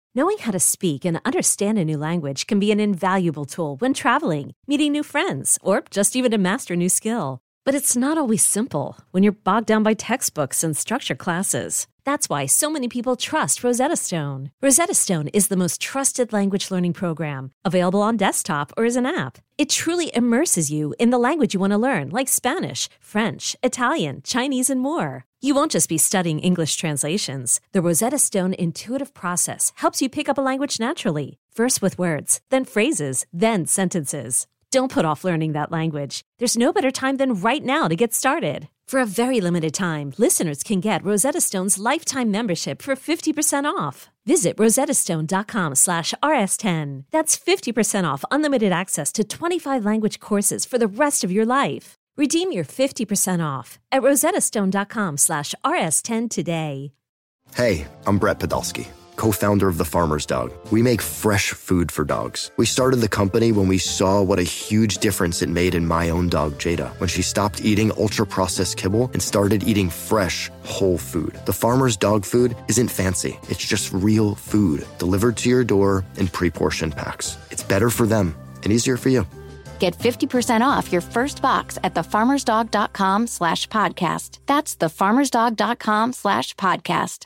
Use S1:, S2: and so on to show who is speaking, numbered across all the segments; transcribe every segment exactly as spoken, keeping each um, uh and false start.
S1: Knowing how to speak and understand a new language can be an invaluable tool when traveling, meeting new friends, or just even to master a new skill. But it's not always simple when you're bogged down by textbooks and structured classes. That's why so many people trust Rosetta Stone. Rosetta Stone is the most trusted language learning program, available on desktop or as an app. It truly immerses you in the language you want to learn, like Spanish, French, Italian, Chinese, and more. You won't just be studying English translations. The Rosetta Stone intuitive process helps you pick up a language naturally, first with words, then phrases, then sentences. Don't put off learning that language. There's no better time than right now to get started. For a very limited time, listeners can get Rosetta Stone's lifetime membership for fifty percent off. Visit rosettastone.com slash rs10. That's fifty percent off unlimited access to twenty-five language courses for the rest of your life. Redeem your fifty percent off at rosettastone.com slash rs10 today.
S2: Hey, I'm Brett Podolsky, co-founder of The Farmer's Dog. We make fresh food for dogs. We started the company when we saw what a huge difference it made in my own dog, Jada, when she stopped eating ultra-processed kibble and started eating fresh, whole food. The Farmer's Dog food isn't fancy. It's just real food delivered to your door in pre-portioned packs. It's better for them and easier for you.
S3: Get fifty percent off your first box at thefarmersdog.com slash podcast. That's thefarmersdog.com slash podcast.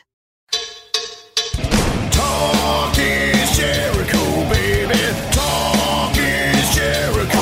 S4: Talk is Jericho, baby. Talk is Jericho.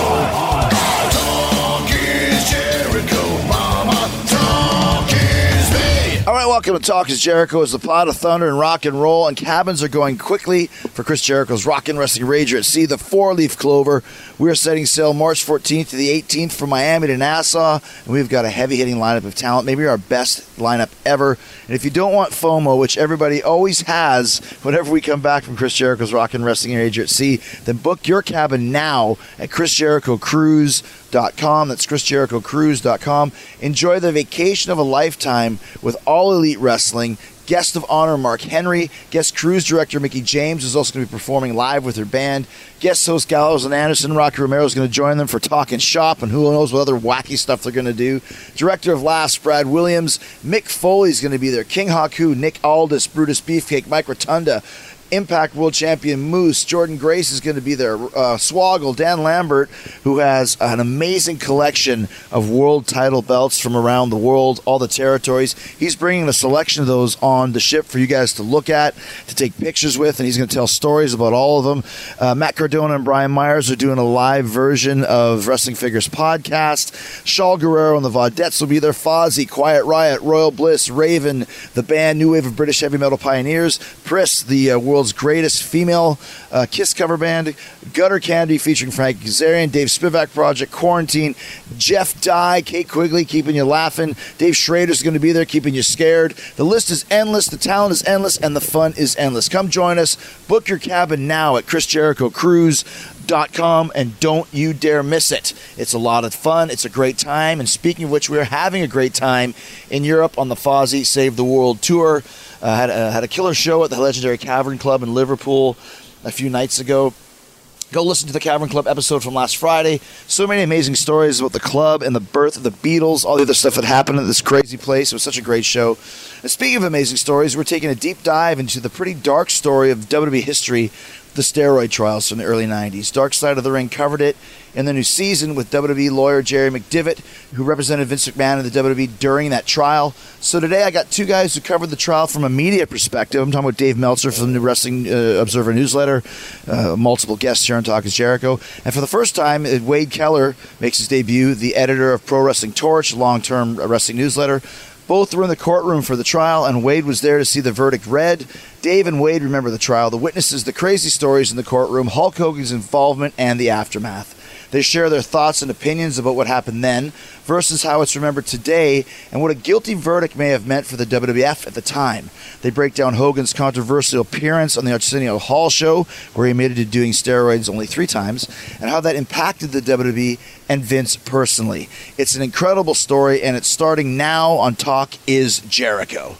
S4: Talk is Jericho, mama. Talk is me. All right, welcome to Talk is Jericho. As the pot of thunder and rock and roll and cabins are going quickly for Chris Jericho's Rockin' Wrestling Rager at Sea, the four-leaf clover. We are setting sail March fourteenth to the eighteenth from Miami to Nassau, and we've got a heavy-hitting lineup of talent, maybe our best lineup ever. And if you don't want FOMO, which everybody always has whenever we come back from Chris Jericho's Rockin' Wrestling Rager at Sea, then book your cabin now at chris jericho cruise dot com. That's chris jericho cruise dot com. Enjoy the vacation of a lifetime with All Elite Wrestling. Guest of honor Mark Henry. Guest cruise director Mickey James is also going to be performing live with her band. Guest host Gallows and Anderson. Rocky Romero is going to join them for Talkin' Shop, and who knows what other wacky stuff they're going to do. Director of Laughs Brad Williams. Mick Foley is going to be there. King Haku, Nick Aldis, Brutus Beefcake, Mike Rotunda, Impact World Champion Moose, Jordan Grace is going to be there, uh, Swoggle, Dan Lambert, who has an amazing collection of world title belts from around the world, all the territories. He's bringing a selection of those on the ship for you guys to look at, to take pictures with, and he's going to tell stories about all of them. Uh, Matt Cardona and Brian Myers are doing a live version of Wrestling Figures podcast. Shaul Guerrero and the Vaudettes will be there. Fozzy, Quiet Riot, Royal Bliss, Raven, the band New Wave of British Heavy Metal Pioneers, Priss, the uh, world greatest female uh, Kiss cover band, Gutter Candy featuring Frank Kazarian, Dave Spivak Project, Quarantine, Jeff Dye, Kate Quigley keeping you laughing, Dave Schrader's going to be there keeping you scared. The list is endless, the talent is endless, and the fun is endless. Come join us. Book your cabin now at chris jericho cruise dot com, and don't you dare miss it. It's a lot of fun. It's a great time. And speaking of which, we're having a great time in Europe on the Fozzy Save the World Tour. Uh, had, a, had a killer show at the legendary Cavern Club in Liverpool a few nights ago. Go listen to the Cavern Club episode from last Friday. So many amazing stories about the club and the birth of the Beatles, all the other stuff that happened at this crazy place. It was such a great show. And speaking of amazing stories, we're taking a deep dive into the pretty dark story of W W E history, the steroid trials from the early nineties. Dark Side of the Ring covered it in the new season with W W E lawyer Jerry McDivitt, who represented Vince McMahon in the W W E during that trial. So today I got two guys who covered the trial from a media perspective. I'm talking about Dave Meltzer from the Wrestling uh, Observer newsletter, uh, multiple guests here on Talk is Jericho. And for the first time, Wade Keller makes his debut, the editor of Pro Wrestling Torch, long-term wrestling newsletter. Both were in the courtroom for the trial, and Wade was there to see the verdict read. Dave and Wade remember the trial, the witnesses, the crazy stories in the courtroom, Hulk Hogan's involvement, and the aftermath. They share their thoughts and opinions about what happened then versus how it's remembered today and what a guilty verdict may have meant for the W W F at the time. They break down Hogan's controversial appearance on the Arsenio Hall show, where he admitted to doing steroids only three times, and how that impacted the W W E and Vince personally. It's an incredible story, and it's starting now on Talk is Jericho.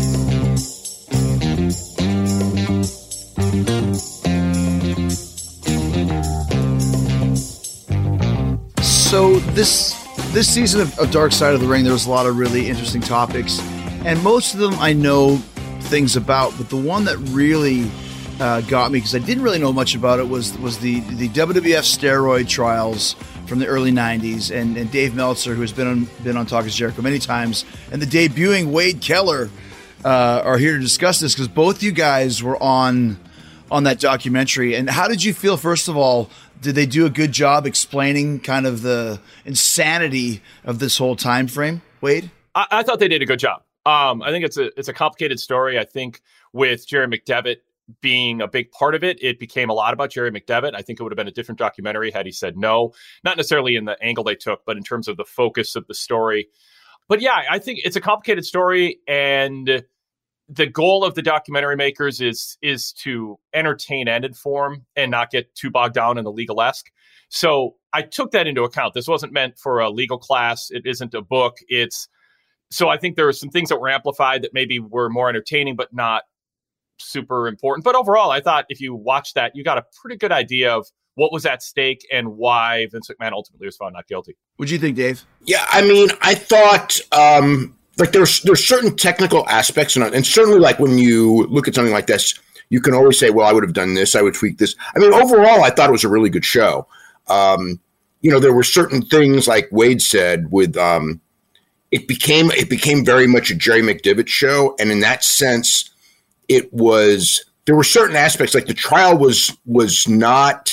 S4: So this this season of, of Dark Side of the Ring, there was a lot of really interesting topics, and most of them I know things about, but the one that really
S5: uh, got me, because I didn't really know much about it, was was the, the W W F steroid trials from the early nineties, and, and Dave Meltzer, who has been on been on Talk is Jericho many times, and the debuting Wade Keller uh, are here to discuss this, because both you guys were on on that documentary. And how did you feel, first of all? Did they do a good job explaining kind of the insanity of this whole time frame, Wade?
S6: I, I thought they did a good job. Um, I think it's a it's a complicated story. I think with Jerry McDevitt being a big part of it, it became a lot about Jerry McDevitt. I think it would have been a different documentary had he said no, not necessarily in the angle they took, but in terms of the focus of the story. But yeah, I think it's a complicated story, and the goal of the documentary makers is is to entertain and inform and not get too bogged down in the legal-esque. So I took that into account. This wasn't meant for a legal class. It isn't a book. It's so I think there were some things that were amplified that maybe were more entertaining, but not super important. But overall, I thought if you watch that, you got a pretty good idea of what was at stake and why Vince McMahon ultimately was found not guilty.
S5: What do you think, Dave?
S7: Yeah, I mean, I thought um, like there's there's certain technical aspects, and, and certainly like when you look at something like this, you can always say, well, I would have done this, I would tweak this. I mean, overall, I thought it was a really good show. Um, you know, there were certain things like Wade said with um, it became it became very much a Jerry McDevitt show, and in that sense, it was there were certain aspects like the trial was was not.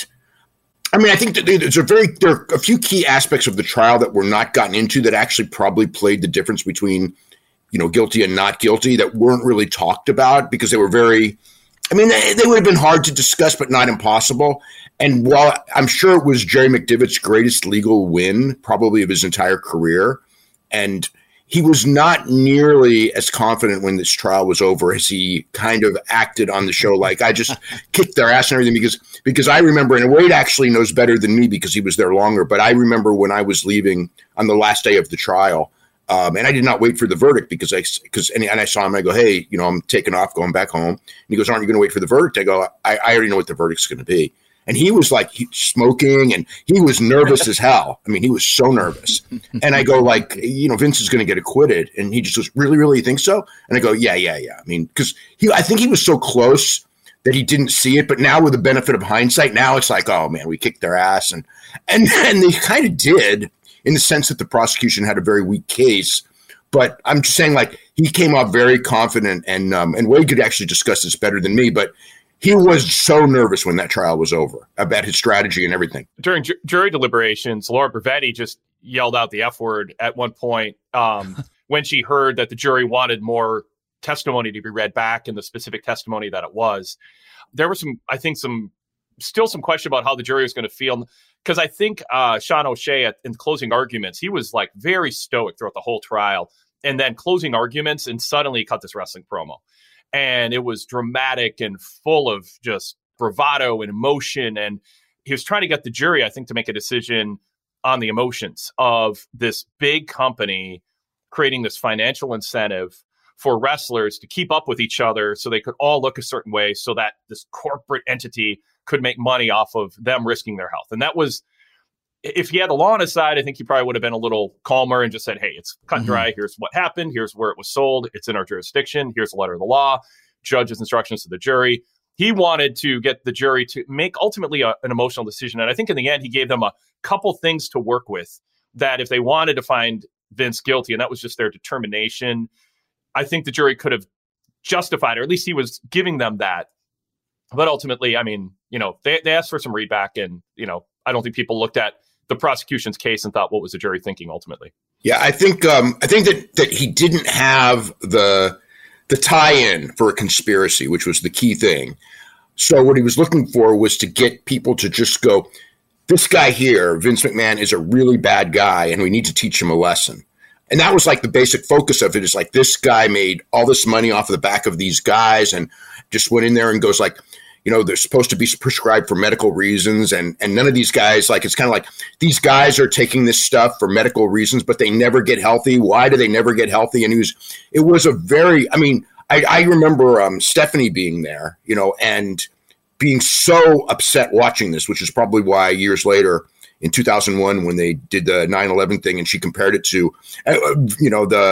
S7: I mean, I think that there's a very there are a few key aspects of the trial that were not gotten into that actually probably played the difference between, you know, guilty and not guilty that weren't really talked about because they were very. I mean, they, they would have been hard to discuss, but not impossible. And while I'm sure it was Jerry McDevitt's greatest legal win, probably of his entire career, and he was not nearly as confident when this trial was over as he kind of acted on the show. Like, I just kicked their ass and everything because because I remember, and Wade actually knows better than me because he was there longer, but I remember when I was leaving on the last day of the trial, um, and I did not wait for the verdict because I because and, and I saw him. I go, hey, you know, I'm taking off, going back home. And he goes, aren't you going to wait for the verdict? I go, I, I already know what the verdict's going to be. And he was like he, smoking and he was nervous as hell. I mean, he was so nervous. And I go like, you know, Vince is going to get acquitted. And he just goes, really, really, you think so? And I go, yeah, yeah, yeah. I mean, because he, I think he was so close that he didn't see it. But now with the benefit of hindsight, now it's like, oh, man, we kicked their ass. And, and, and they kind of did in the sense that the prosecution had a very weak case. But I'm just saying, like, he came off very confident. And, um, and Wade could actually discuss this better than me. But he was so nervous when that trial was over about his strategy and everything.
S6: During ju- jury deliberations, Laura Bravetti just yelled out the F word at one point um, when she heard that the jury wanted more testimony to be read back and the specific testimony that it was. There was some, I think, some still some question about how the jury was going to feel. Because I think uh, Sean O'Shea at, in closing arguments, he was like very stoic throughout the whole trial. And then closing arguments and suddenly cut this wrestling promo. And it was dramatic and full of just bravado and emotion. And he was trying to get the jury, I think, to make a decision on the emotions of this big company creating this financial incentive for wrestlers to keep up with each other so they could all look a certain way so that this corporate entity could make money off of them risking their health. And that was, if he had the law on his side, I think he probably would have been a little calmer and just said, hey, it's cut and dry. Mm-hmm. Here's what happened. Here's where it was sold. It's in our jurisdiction. Here's the letter of the law. Judge's instructions to the jury. He wanted to get the jury to make ultimately a, an emotional decision. And I think in the end, he gave them a couple things to work with that if they wanted to find Vince guilty, and that was just their determination, I think the jury could have justified, or at least he was giving them that. But ultimately, I mean, you know, they, they asked for some readback, and, you know, I don't think people looked at the prosecution's case and thought, what was the jury thinking ultimately?
S7: Yeah, I think um, I think that, that he didn't have the the tie-in for a conspiracy, which was the key thing. So what he was looking for was to get people to just go, this guy here, Vince McMahon, is a really bad guy, and we need to teach him a lesson. And that was like the basic focus of it, is like, this guy made all this money off of the back of these guys and just went in there and goes like, you know, they're supposed to be prescribed for medical reasons. And, and none of these guys, like, it's kind of like these guys are taking this stuff for medical reasons, but they never get healthy. Why do they never get healthy? And it was, it was a very, I mean, I, I remember um, Stephanie being there, you know, and being so upset watching this, which is probably why years later in two thousand one, when they did the nine eleven thing and she compared it to, uh, you know, the,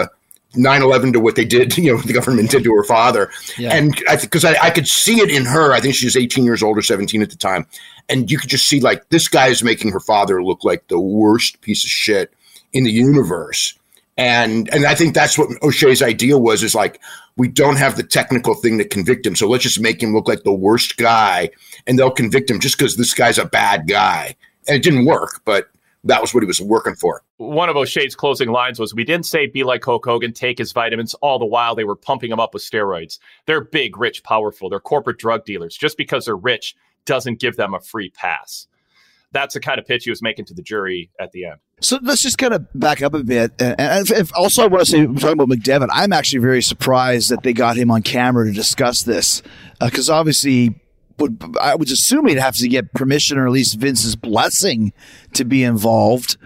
S7: nine eleven to what they did, you know, the government did to her father. Yeah. And I think, because I, I could see it in her, I think she was eighteen years old or seventeen at the time. And you could just see, like, this guy is making her father look like the worst piece of shit in the universe. And and I think that's what O'Shea's idea was, is like, we don't have the technical thing to convict him, so let's just make him look like the worst guy, and they'll convict him just because this guy's a bad guy. And it didn't work, but that was what he was working for.
S6: One of O'Shea's closing lines was, we didn't say be like Hulk Hogan, take his vitamins, all the while they were pumping him up with steroids. They're big, rich, powerful. They're corporate drug dealers. Just because they're rich doesn't give them a free pass. That's the kind of pitch he was making to the jury at the end.
S5: So let's just kind of back up a bit. And if, if also I want to say, we're talking about McDevitt, I'm actually very surprised that they got him on camera to discuss this. Because uh, obviously, would, I was assuming he'd have to get permission, or at least Vince's blessing, to be involved.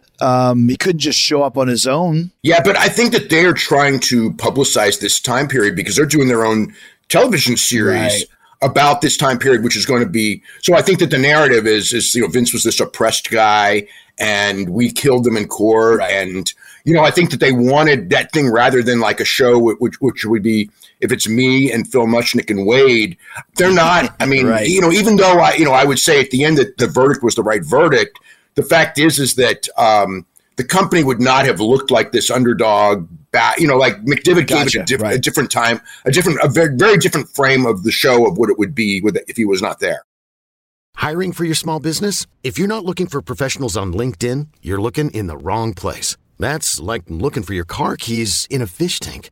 S5: Um, he couldn't just show up on his own.
S7: Yeah, but I think that they're trying to publicize this time period because they're doing their own television series. Right. About this time period, which is going to be, so I think that the narrative is, is, you know, Vince was this oppressed guy and we killed him in court. Right. And, you know, I think that they wanted that thing rather than like a show, which, which would be, if it's me and Phil Mushnick and Wade, they're not, I mean, right. you know, even though I, you know, I would say at the end that the verdict was the right verdict, the fact is, is that, um, the company would not have looked like this underdog, bat, you know, like McDevitt gave gotcha, it a, diff- right. a different time, a different, a very, very different frame of the show of what it would be with if he was not there.
S8: Hiring for your small business? If you're not looking for professionals on LinkedIn, you're looking in the wrong place. That's like looking for your car keys in a fish tank.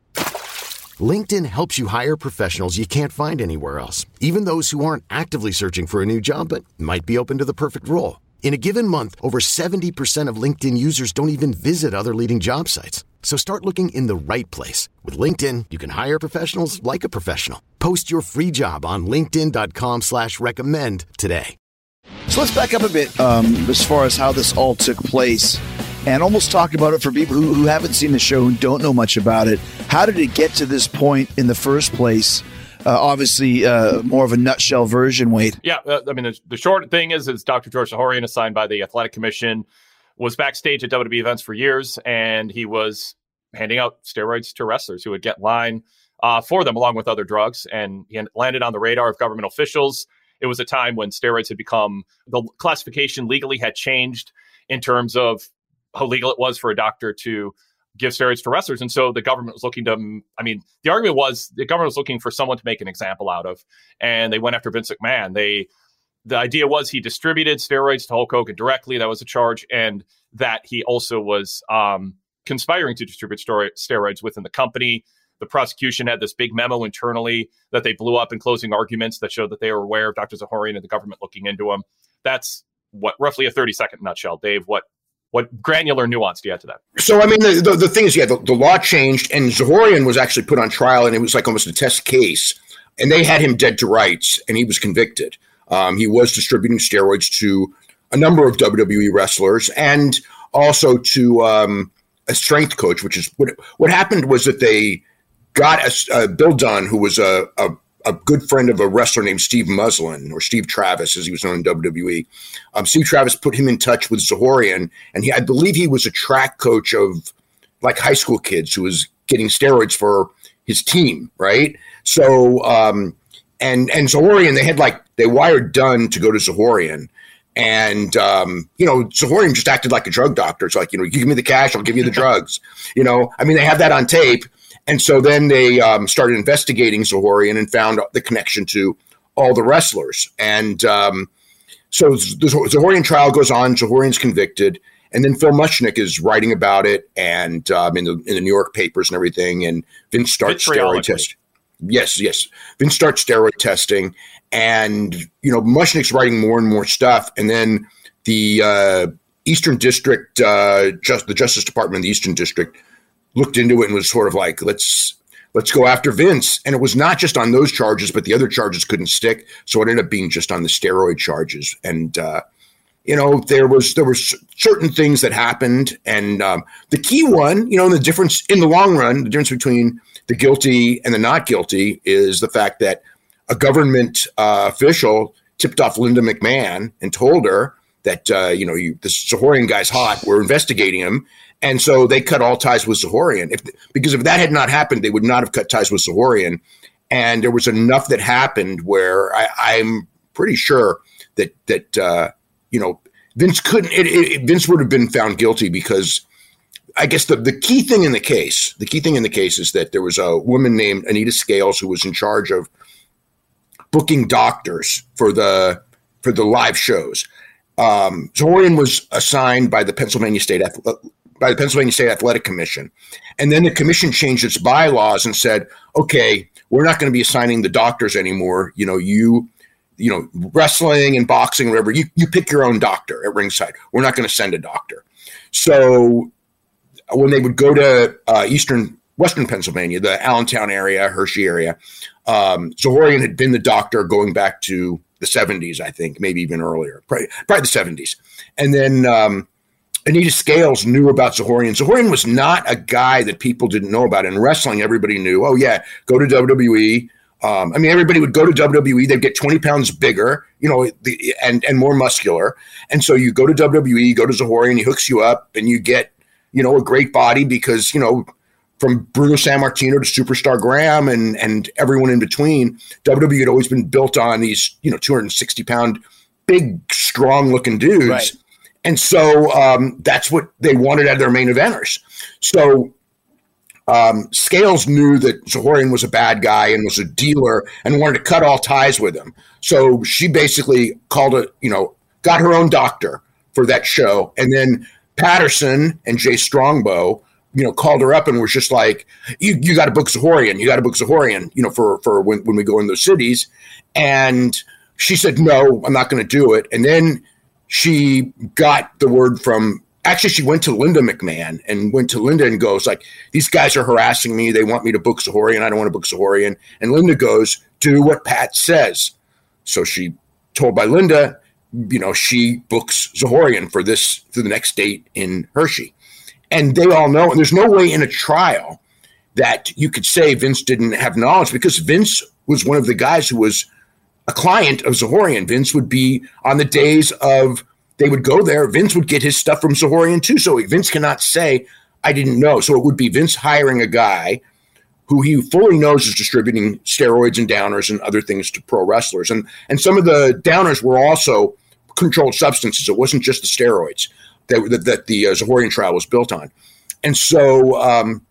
S8: LinkedIn helps you hire professionals you can't find anywhere else, even those who aren't actively searching for a new job but might be open to the perfect role. In a given month, over seventy percent of LinkedIn users don't even visit other leading job sites. So start looking in the right place. With LinkedIn, you can hire professionals like a professional. Post your free job on linkedin.com slash recommend today.
S5: So let's back up a bit um, as far as how this all took place and almost talk about it for people who, who haven't seen the show, who don't know much about it. How did it get to this point in the first place? Uh, obviously, uh, more of a nutshell version, Wade.
S6: Yeah, uh, I mean, the, the short thing is, is Doctor George Zahorian, assigned by the Athletic Commission, was backstage at W W E events for years, and he was handing out steroids to wrestlers who would get line uh, for them, along with other drugs, and he landed on the radar of government officials. It was a time when steroids had become, the classification legally had changed in terms of how legal it was for a doctor to give steroids to wrestlers. And so the government was looking to, I mean, the argument was the government was looking for someone to make an example out of, and they went after Vince McMahon. They, the idea was he distributed steroids to Hulk Hogan directly. That was a charge. And that he also was um, conspiring to distribute steroids within the company. The prosecution had this big memo internally that they blew up in closing arguments that showed that they were aware of Doctor Zahorian and the government looking into him. That's what, roughly a thirty second nutshell. Dave, what, What granular nuance do you add to that?
S7: So, I mean, the, the, the thing is, yeah, the, the law changed, and Zahorian was actually put on trial, and it was like almost a test case. And they had him dead to rights, and he was convicted. Um, he was distributing steroids to a number of W W E wrestlers and also to um, a strength coach, which is what what happened was that they got a, uh, Bill Dunn, who was a, a a good friend of a wrestler named Steve Muslin, or Steve Travis, as he was known in W W E. Um, Steve Travis put him in touch with Zahorian, and he, I believe he was a track coach of like high school kids who was getting steroids for his team, right? So, um, and and Zahorian, they had like, they wired Dunn to go to Zahorian, and, um, you know, Zahorian just acted like a drug doctor. It's like, you know, you give me the cash, I'll give you the drugs. You know, I mean, they have that on tape. And so then they um, started investigating Zahorian and found the connection to all the wrestlers. And um, so the Zahorian trial goes on. Zahorian's convicted. And then Phil Mushnick is writing about it and um, in, the, in the New York papers and everything. And Vince starts steroid testing. Yes, yes. Vince starts steroid testing. And, you know, Mushnick's writing more and more stuff. And then the uh, Eastern District, uh, just the Justice Department of the Eastern District, looked into it and was sort of like, let's let's go after Vince. And it was not just on those charges, but the other charges couldn't stick. So it ended up being just on the steroid charges. And, uh, you know, there was there were certain things that happened. And um, the key one, you know, the difference in the long run, the difference between the guilty and the not guilty is the fact that a government uh, official tipped off Linda McMahon and told her that, uh, you know, you, this Zahorian guy's hot. We're investigating him. And so they cut all ties with Zahorian. If, because if that had not happened, they would not have cut ties with Zahorian. And there was enough that happened where I, I'm pretty sure that, that uh, you know, Vince couldn't, it, it, Vince would have been found guilty because I guess the, the key thing in the case, the key thing in the case is that there was a woman named Anita Scales who was in charge of booking doctors for the, for the live shows. Um, Zahorian was assigned by the Pennsylvania State by the Pennsylvania State Athletic Commission. And then the commission changed its bylaws and said, okay, we're not going to be assigning the doctors anymore. You know, you, you know, wrestling and boxing, whatever, you, you pick your own doctor at ringside. We're not going to send a doctor. So when they would go to uh, Eastern, Western Pennsylvania, the Allentown area, Hershey area, um, Zahorian had been the doctor going back to the seventies, I think, maybe even earlier, probably, probably the seventies. And then, um, Anita Scales knew about Zahorian. Zahorian was not a guy that people didn't know about. In wrestling, everybody knew, oh, yeah, go to W W E. Um, I mean, everybody would go to W W E. They'd get twenty pounds bigger, you know, the, and, and more muscular. And so you go to W W E, go to Zahorian, he hooks you up, and you get, you know, a great body because, you know, from Bruno Sammartino to Superstar Graham and, and everyone in between, W W E had always been built on these, you know, two hundred sixty pound, big, strong-looking dudes. Right. And so um, that's what they wanted out of their main eventers. So um, Scales knew that Zahorian was a bad guy and was a dealer and wanted to cut all ties with him. So she basically called it, you know, got her own doctor for that show. And then Patterson and Jay Strongbow, you know, called her up and was just like, you, you got to book Zahorian. You got to book Zahorian, you know, for, for when, when we go in those cities. And she said, no, I'm not going to do it. And then she got the word from, actually, she went to Linda McMahon and went to Linda and goes like, these guys are harassing me. They want me to book Zahorian. I don't want to book Zahorian. And Linda goes, do what Pat says. So she told by Linda, you know, she books Zahorian for this, for the next date in Hershey. And they all know, and there's no way in a trial that you could say Vince didn't have knowledge because Vince was one of the guys who was a client of Zahorian. Vince would be on the days of, they would go there, Vince would get his stuff from Zahorian too. So Vince cannot say, I didn't know. So it would be Vince hiring a guy who he fully knows is distributing steroids and downers and other things to pro wrestlers. And, and some of the downers were also controlled substances. It wasn't just the steroids that, that, that the uh, Zahorian trial was built on. And so um,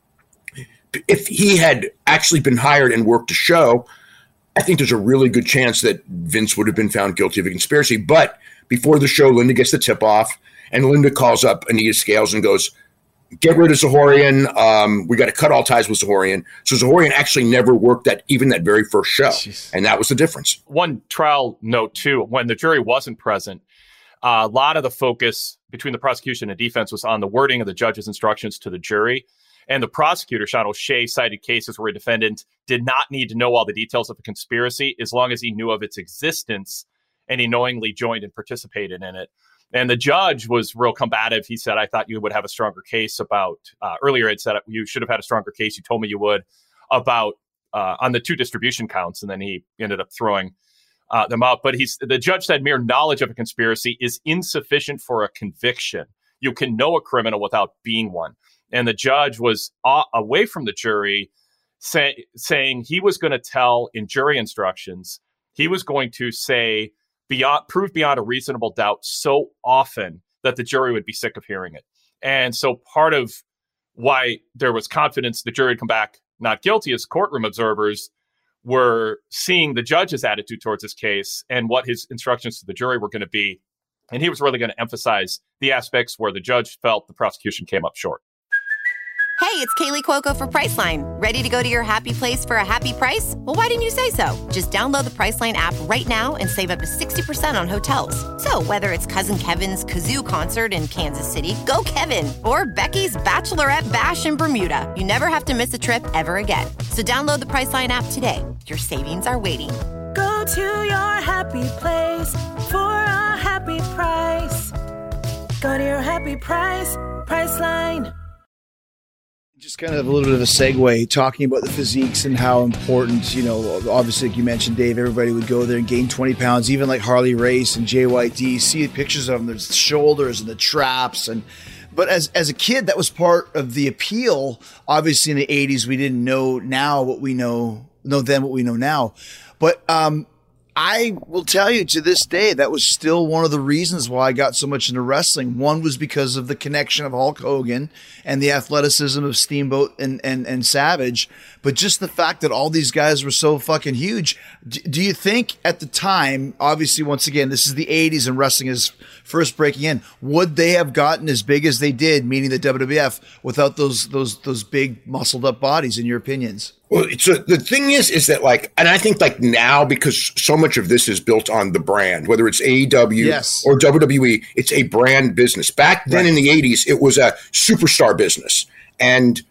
S7: if he had actually been hired and worked a show, I think there's a really good chance that Vince would have been found guilty of a conspiracy. But before the show, Linda gets the tip off, and Linda calls up Anita Scales and goes, get rid of Zahorian. Um, we got to cut all ties with Zahorian. So Zahorian actually never worked that, even that very first show. Jeez. And that was the difference.
S6: One trial note, too, when the jury wasn't present, uh, a lot of the focus between the prosecution and defense was on the wording of the judge's instructions to the jury. And the prosecutor, Sean O'Shea, cited cases where a defendant did not need to know all the details of a conspiracy as long as he knew of its existence and he knowingly joined and participated in it. And the judge was real combative. He said, I thought you would have a stronger case about, uh, earlier it said you should have had a stronger case. You told me you would about uh, on the two distribution counts. And then he ended up throwing uh, them out. But he's the judge said mere knowledge of a conspiracy is insufficient for a conviction. You can know a criminal without being one. And the judge was uh, away from the jury say, saying he was going to tell in jury instructions, he was going to say, beyond prove beyond a reasonable doubt so often that the jury would be sick of hearing it. And so part of why there was confidence the jury would come back not guilty is courtroom observers were seeing the judge's attitude towards this case and what his instructions to the jury were going to be. And he was really going to emphasize the aspects where the judge felt the prosecution came up short.
S9: Hey, it's Kaylee Cuoco for Priceline. Ready to go to your happy place for a happy price? Well, why didn't you say so? Just download the Priceline app right now and save up to sixty percent on hotels. So whether it's Cousin Kevin's Kazoo Concert in Kansas City, go Kevin, or Becky's Bachelorette Bash in Bermuda, you never have to miss a trip ever again. So download the Priceline app today. Your savings are waiting.
S10: Go to your happy place for a happy price. Go to your happy price, Priceline.
S5: Just kind of a little bit of a segue, talking about the physiques and how important, you know, obviously, like you mentioned, Dave, everybody would go there and gain twenty pounds, even like Harley Race and J Y D. See pictures of them, there's the shoulders and the traps. And But as as a kid, that was part of the appeal. Obviously, in the eighties, we didn't know now what we know, know then what we know now. But um, I will tell you, to this day, that was still one of the reasons why I got so much into wrestling. One was because of the connection of Hulk Hogan and the athleticism of Steamboat and, and, and Savage. But just the fact that all these guys were so fucking huge. D- do you think at the time, obviously, once again, this is the eighties and wrestling is first breaking in, would they have gotten as big as they did, meaning the W W F, without those those those big muscled up bodies, in your opinions?
S7: Well, so the thing is, is that like, and I think like now, because so much of this is built on the brand, whether it's A E W
S5: yes.
S7: or W W E, it's a brand business. Back then
S5: right.
S7: in the eighties, it was a superstar business. And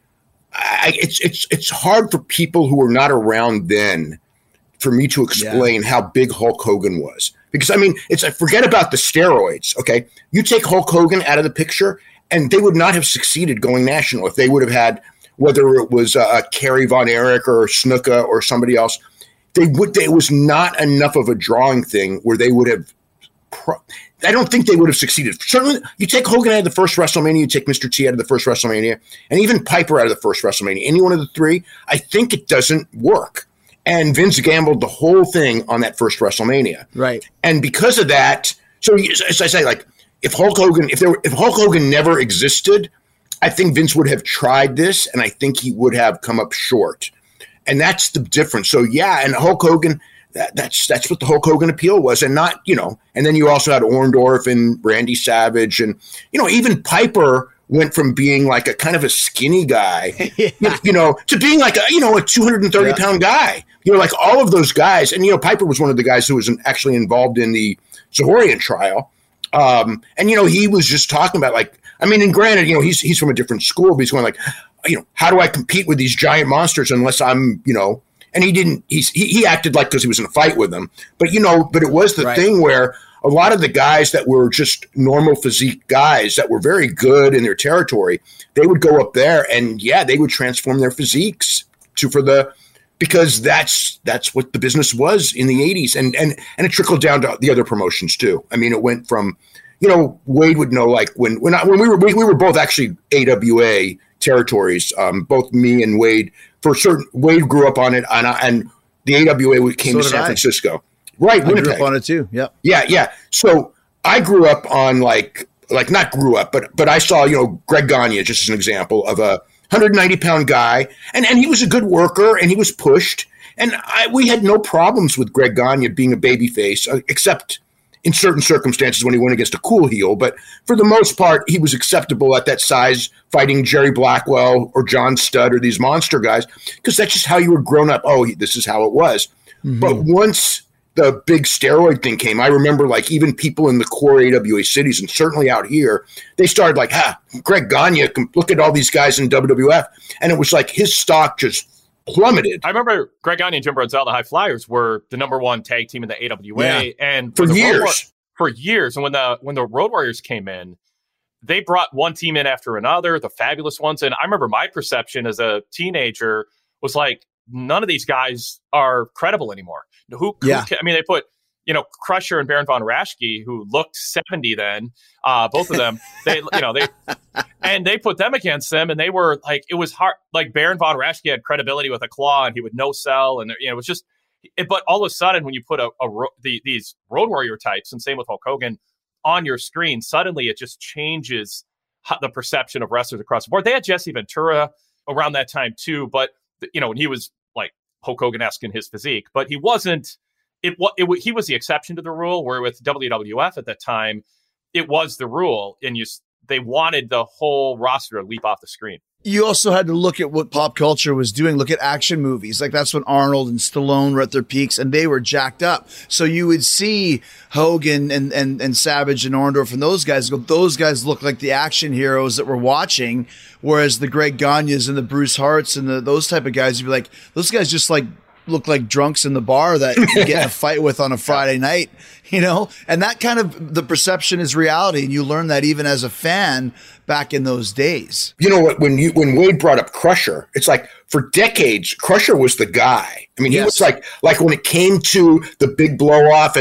S7: I, it's it's it's hard for people who were not around then for me to explain yeah. how big Hulk Hogan was. Because, I mean, it's like, forget about the steroids, okay? You take Hulk Hogan out of the picture, and they would not have succeeded going national if they would have had, whether it was uh, Kerry Von Erich or Snuka or somebody else, they would. It was not enough of a drawing thing where they would have. Pro- I don't think they would have succeeded. Certainly, you take Hogan out of the first WrestleMania, you take Mister T out of the first WrestleMania, and even Piper out of the first WrestleMania. Any one of the three, I think it doesn't work. And Vince gambled the whole thing on that first WrestleMania,
S5: right?
S7: And because of that, so as I say, like if Hulk Hogan, if there, if Hulk Hogan never existed, I think Vince would have tried this, and I think he would have come up short. And that's the difference. So yeah, and Hulk Hogan, that, that's that's what the Hulk Hogan appeal was, and not, you know. And then you also had Orndorff and Randy Savage, and you know, even Piper went from being like a kind of a skinny guy, yeah. you know, to being like a, you know, a two hundred thirty yeah. pound guy. You know, like all of those guys. And, you know, Piper was one of the guys who was actually involved in the Zahorian trial. Um, and, you know, he was just talking about like, I mean, and granted, you know, he's he's from a different school, but he's going like, you know, how do I compete with these giant monsters unless I'm, you know, and he didn't, he's, he, he acted like because he was in a fight with them. But, you know, but it was the right. thing where a lot of the guys that were just normal physique guys that were very good in their territory, they would go up there and, yeah, they would transform their physiques to for the, because that's that's what the business was in the eighties. And and and it trickled down to the other promotions too. I mean, it went from, you know, Wade would know, like when when, I, when we were we, we were both actually A W A territories, um, both me and Wade. For certain, Wade grew up on it, and, and the A W A came so to San I. Francisco. Right,
S5: I
S7: Winnipeg.
S5: grew up on it too. Yep.
S7: Yeah, yeah. So I grew up on like like not grew up, but but I saw, you know, Greg Gagne just as an example of a one hundred ninety pound guy, and, and he was a good worker, and he was pushed, and I, we had no problems with Greg Gagne being a babyface, uh, except in certain circumstances when he went against a cool heel. But for the most part, he was acceptable at that size, fighting Jerry Blackwell or John Studd or these monster guys, because that's just how you were grown up. Oh, this is how it was. Mm-hmm. But once the big steroid thing came, I remember like even people in the core A W A cities and certainly out here, they started like, ha, Greg Gagne, look at all these guys in W W F. And it was like his stock just plummeted.
S6: I remember Greg Gagne and Jim Brunzell, the High Flyers, were the number one tag team in the A W A.
S7: Yeah.
S6: And
S7: for years.
S6: War- for years. And when the when the Road Warriors came in, they brought one team in after another, the fabulous ones. And I remember my perception as a teenager was like, none of these guys are credible anymore. Who,
S5: yeah.
S6: who I mean, they put, you know, Crusher and Baron von Raschke, who looked seventy then, uh, both of them, they, you know, they, and they put them against them, and they were like, it was hard. Like Baron von Raschke had credibility with a claw, and he would no sell, and you know, it was just, it, but all of a sudden, when you put a, a the, these Road Warrior types, and same with Hulk Hogan, on your screen, suddenly it just changes how, the perception of wrestlers across the board. They had Jesse Ventura around that time too, but you know, when he was like Hulk Hogan-esque in his physique, but he wasn't, it, it, it he was the exception to the rule, where with W W F at that time, it was the rule, and you, they wanted the whole roster to leap off the screen.
S5: You also had to look at what pop culture was doing. Look at action movies. Like that's when Arnold and Stallone were at their peaks, and they were jacked up. So you would see Hogan and, and, and Savage and Orndorff and those guys go, those guys look like the action heroes that we're watching. Whereas the Greg Gagnes and the Bruce Harts and the, those type of guys, you'd be like, those guys just like look like drunks in the bar that you get in a fight with on a Friday night, you know? And that kind of, the perception is reality. And you learn that even as a fan back in those days.
S7: You know what, when you, when Wade brought up Crusher, it's like for decades, Crusher was the guy. I mean, yes. He was like, like when it came to the big blow off and the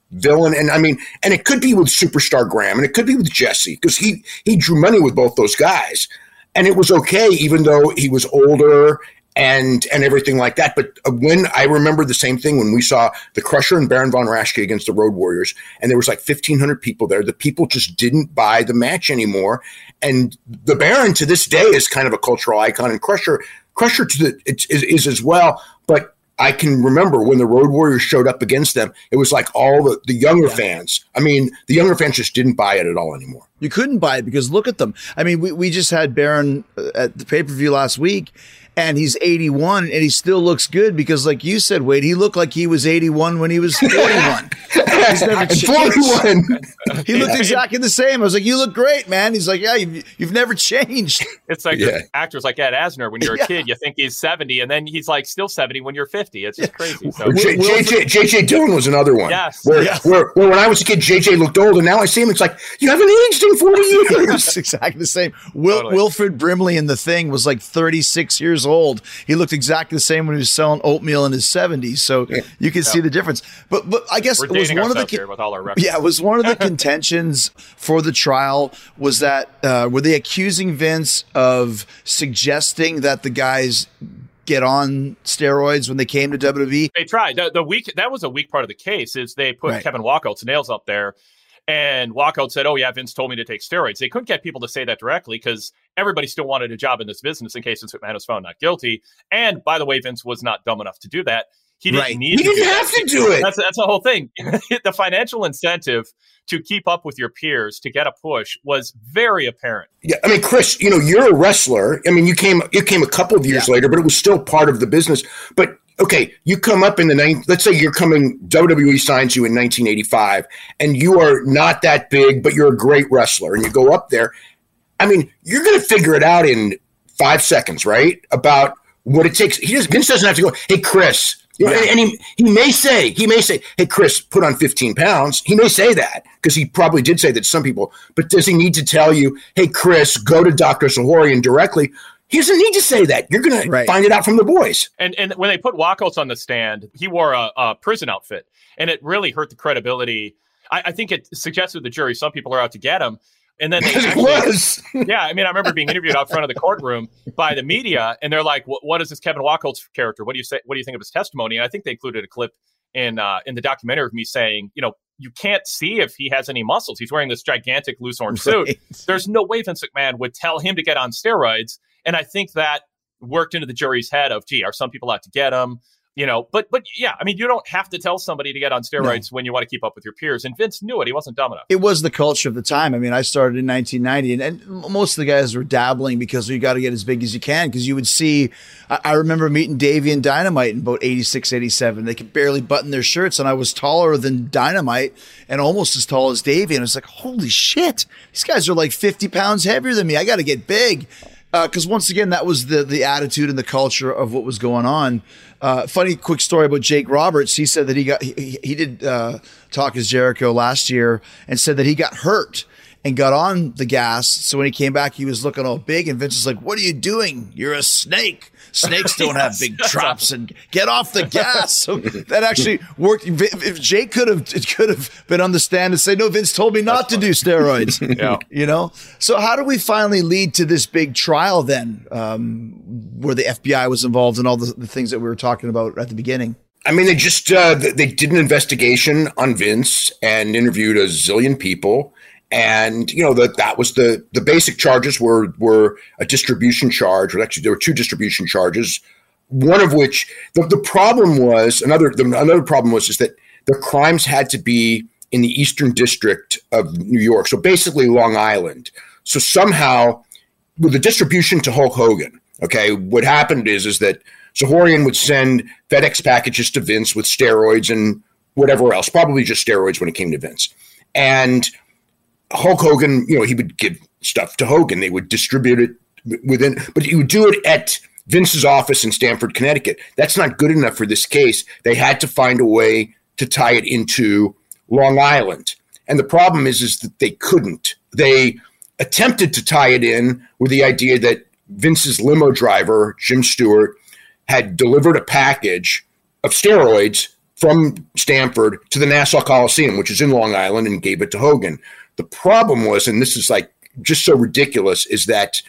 S7: villain. And I mean, and it could be with Superstar Graham and it could be with Jesse because he, he drew money with both those guys. And it was okay, even though he was older and and everything like that. But when I remember the same thing when we saw the Crusher and Baron von Raschke against the Road Warriors, and there was like fifteen hundred people there, the people just didn't buy the match anymore. And the Baron to this day is kind of a cultural icon, and Crusher, Crusher to the, it, is, is as well. But I can remember when the Road Warriors showed up against them, it was like all the, the younger yeah. fans. I mean, the younger fans just didn't buy it at all anymore.
S5: You couldn't buy it because look at them. I mean, we, we just had Baron at the pay-per-view last week, and he's eighty-one, and he still looks good because, like you said, Wade, he looked like he was eighty-one when he was forty-one. He's never changed.
S7: forty-one.
S5: He looked exactly the same. I was like, you look great, man. He's like, yeah, you've, you've never changed.
S6: It's like
S7: Yeah.
S6: actors like Ed Asner. When you're a
S5: Yeah.
S6: kid, you think he's seventy, and then he's like still seventy when you're fifty. It's just crazy. So.
S7: J- JJ, J J Dillon was another one.
S6: Yes.
S7: Where,
S6: Yes.
S7: Where, where when I was a kid, J J looked old, and now I see him, it's like, you haven't aged in forty years.
S5: It's exactly the same. Wil-
S6: Totally.
S5: Wilfred Brimley in The Thing was like thirty-six years old. He looked exactly the same when he was selling oatmeal in his seventies. So
S7: Yeah.
S5: you can see the difference. But but I guess
S6: We're
S5: it was
S6: dating
S5: one of the
S6: ourselves
S5: con-
S6: here with all our records.
S5: yeah, it was one of the contentions for the trial was that uh, were they accusing Vince of suggesting that the guys get on steroids when they came to W W E?
S6: They tried. The, the weak that was a weak part of the case is they put
S5: Right.
S6: Kevin Walkout's nails up there, and Walkout said, "Oh yeah, Vince told me to take steroids." They couldn't get people to say that directly because everybody still wanted a job in this business in case Vince McMahon was found not guilty. And by the way, Vince was not dumb enough to do that. He didn't
S5: Right.
S6: need.
S7: He
S6: to
S7: didn't
S6: do
S7: have
S6: that.
S7: to do it.
S6: That's that's the whole thing. The financial incentive to keep up with your peers to get a push was very apparent.
S7: Yeah, I mean, Chris, you know, you're a wrestler. I mean, you came you came a couple of years
S5: Yeah.
S7: later, but it was still part of the business. But okay, you come up in the ninth. Let's say you're coming. W W E signs you in nineteen eighty-five, and you are not that big, but you're a great wrestler, and you go up there. I mean, you're going to figure it out in five seconds, right? About what it takes. He just Vince doesn't have to go, "Hey, Chris." You know, and, and he he may say he may say, "Hey, Chris, put on fifteen pounds." He may say that because he probably did say that to some people. But does he need to tell you, "Hey, Chris, go to Doctor Zahorian directly"? He doesn't need to say that. You're going to
S5: Right.
S7: find it out from the boys.
S6: And and when they put Walkouts on the stand, he wore a, a prison outfit, and it really hurt the credibility. I, I think it suggested to the jury some people are out to get him. And then they
S7: It
S6: actually,
S7: was.
S6: yeah, I mean, I remember being interviewed out front of the courtroom by the media, and they're like, "What, what is this Kevin Walkout's character? What do you say? What do you think of his testimony?" And I think they included a clip in uh, in the documentary of me saying, you know, you can't see if he has any muscles. He's wearing this gigantic loose orange suit.
S5: Right.
S6: There's no way Vince McMahon would tell him to get on steroids. And I think that worked into the jury's head of, gee, are some people out to get him? You know, but but yeah, I mean, you don't have to tell somebody to get on steroids when you want to keep up with your peers. And Vince knew it. He wasn't dumb enough.
S5: It was the culture of the time. I mean, I started in nineteen ninety, and, and most of the guys were dabbling because you got to get as big as you can. Because you would see, I, I remember meeting Davey and Dynamite in about eighty-six, eighty-seven. They could barely button their shirts, and I was taller than Dynamite and almost as tall as Davey. And I was like, holy shit, these guys are like fifty pounds heavier than me. I got to get big. Because uh, once again, that was the the attitude and the culture of what was going on. Uh, funny quick story about Jake Roberts. He said that he got he, he did uh, Talk Is Jericho last year and said that he got hurt and got on the gas. So when he came back, he was looking all big. And Vince was like, "What are you doing? You're a snake. Snakes don't have
S6: Yes,
S5: big
S6: that's
S5: traps. And get off the gas." So that actually worked. If if Jake could have it could have been on the stand and say, "No, Vince told me not to do steroids."
S6: Yeah.
S5: You know. So how do we finally lead to this big trial then, um, where the F B I was involved and all the, the things that we were talking about at the beginning?
S7: I mean, they just uh, they did an investigation on Vince and interviewed a zillion people. And, you know, that that was the the basic charges were were a distribution charge. Or actually, there were two distribution charges, one of which the, the problem was another the, another problem was is that the crimes had to be in the Eastern District of New York. So basically Long Island. So somehow with the distribution to Hulk Hogan, OK, what happened is is that Zahorian would send FedEx packages to Vince with steroids and whatever else, probably just steroids when it came to Vince. And Hulk Hogan, you know, he would give stuff to Hogan. They would distribute it within, but he would do it at Vince's office in Stamford, Connecticut. That's not good enough for this case. They had to find a way to tie it into Long Island. And the problem is, is that they couldn't. They attempted to tie it in with the idea that Vince's limo driver, Jim Stewart, had delivered a package of steroids from Stanford to the Nassau Coliseum, which is in Long Island, and gave it to Hogan. The problem was, and this is like just so ridiculous, is that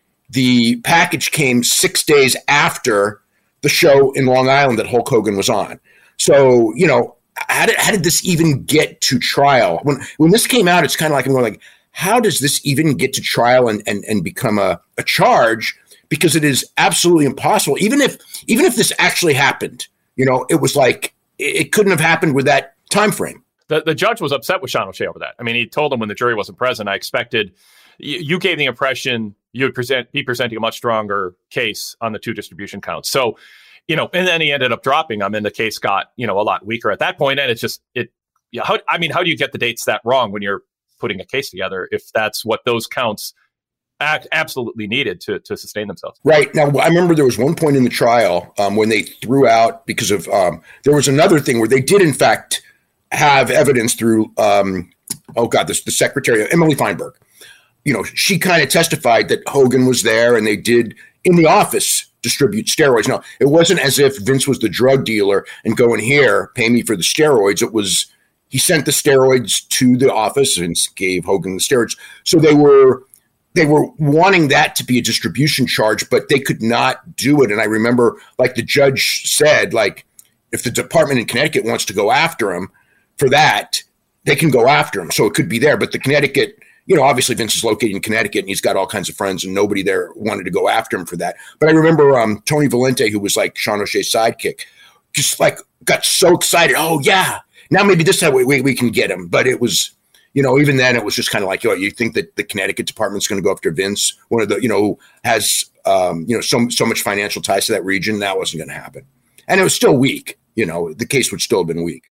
S7: the package came six days after the show in Long Island that Hulk Hogan was on. So, you know, how did, how did this even get to trial? When when this came out, it's kind of like, I'm going like, how does this even get to trial and, and, and become a, a charge? Because it is absolutely impossible. Even if even if this actually happened, you know, it was like, it, it couldn't have happened with that time frame.
S6: The, the judge was upset with Sean O'Shea over that. I mean, he told him when the jury wasn't present, I expected, you, you gave the impression you would present be presenting a much stronger case on the two distribution counts. So, you know, and then he ended up dropping them, and the case got, you know, a lot weaker at that point. And it's just, it, yeah, how, I mean, how do you get the dates that wrong when you're putting a case together if that's what those counts act absolutely needed to to sustain themselves?
S7: Right. Now, I remember there was one point in the trial um, when they threw out, because of, um, there was another thing where they did, in fact, have evidence through, um, oh God, this, the secretary, Emily Feinberg. You know, she kind of testified that Hogan was there and they did in the office distribute steroids. Now, it wasn't as if Vince was the drug dealer and go in here, pay me for the steroids. It was, he sent the steroids to the office and gave Hogan the steroids. So they were, they were wanting that to be a distribution charge, but they could not do it. And I remember, like the judge said, like, if the department in Connecticut wants to go after him for that, they can go after him. So it could be there. But the Connecticut, you know, obviously Vince is located in Connecticut and he's got all kinds of friends and nobody there wanted to go after him for that. But I remember um, Tony Valente, who was like Sean O'Shea's sidekick, just like got so excited. Oh, yeah. Now maybe this time we, we, we can get him. But it was, you know, even then it was just kind of like, yo, you think that the Connecticut department's going to go after Vince, one of the, you know, who has, um, you know, so, so much financial ties to that region? That wasn't going to happen. And it was still weak. You know, the case would still have been weak.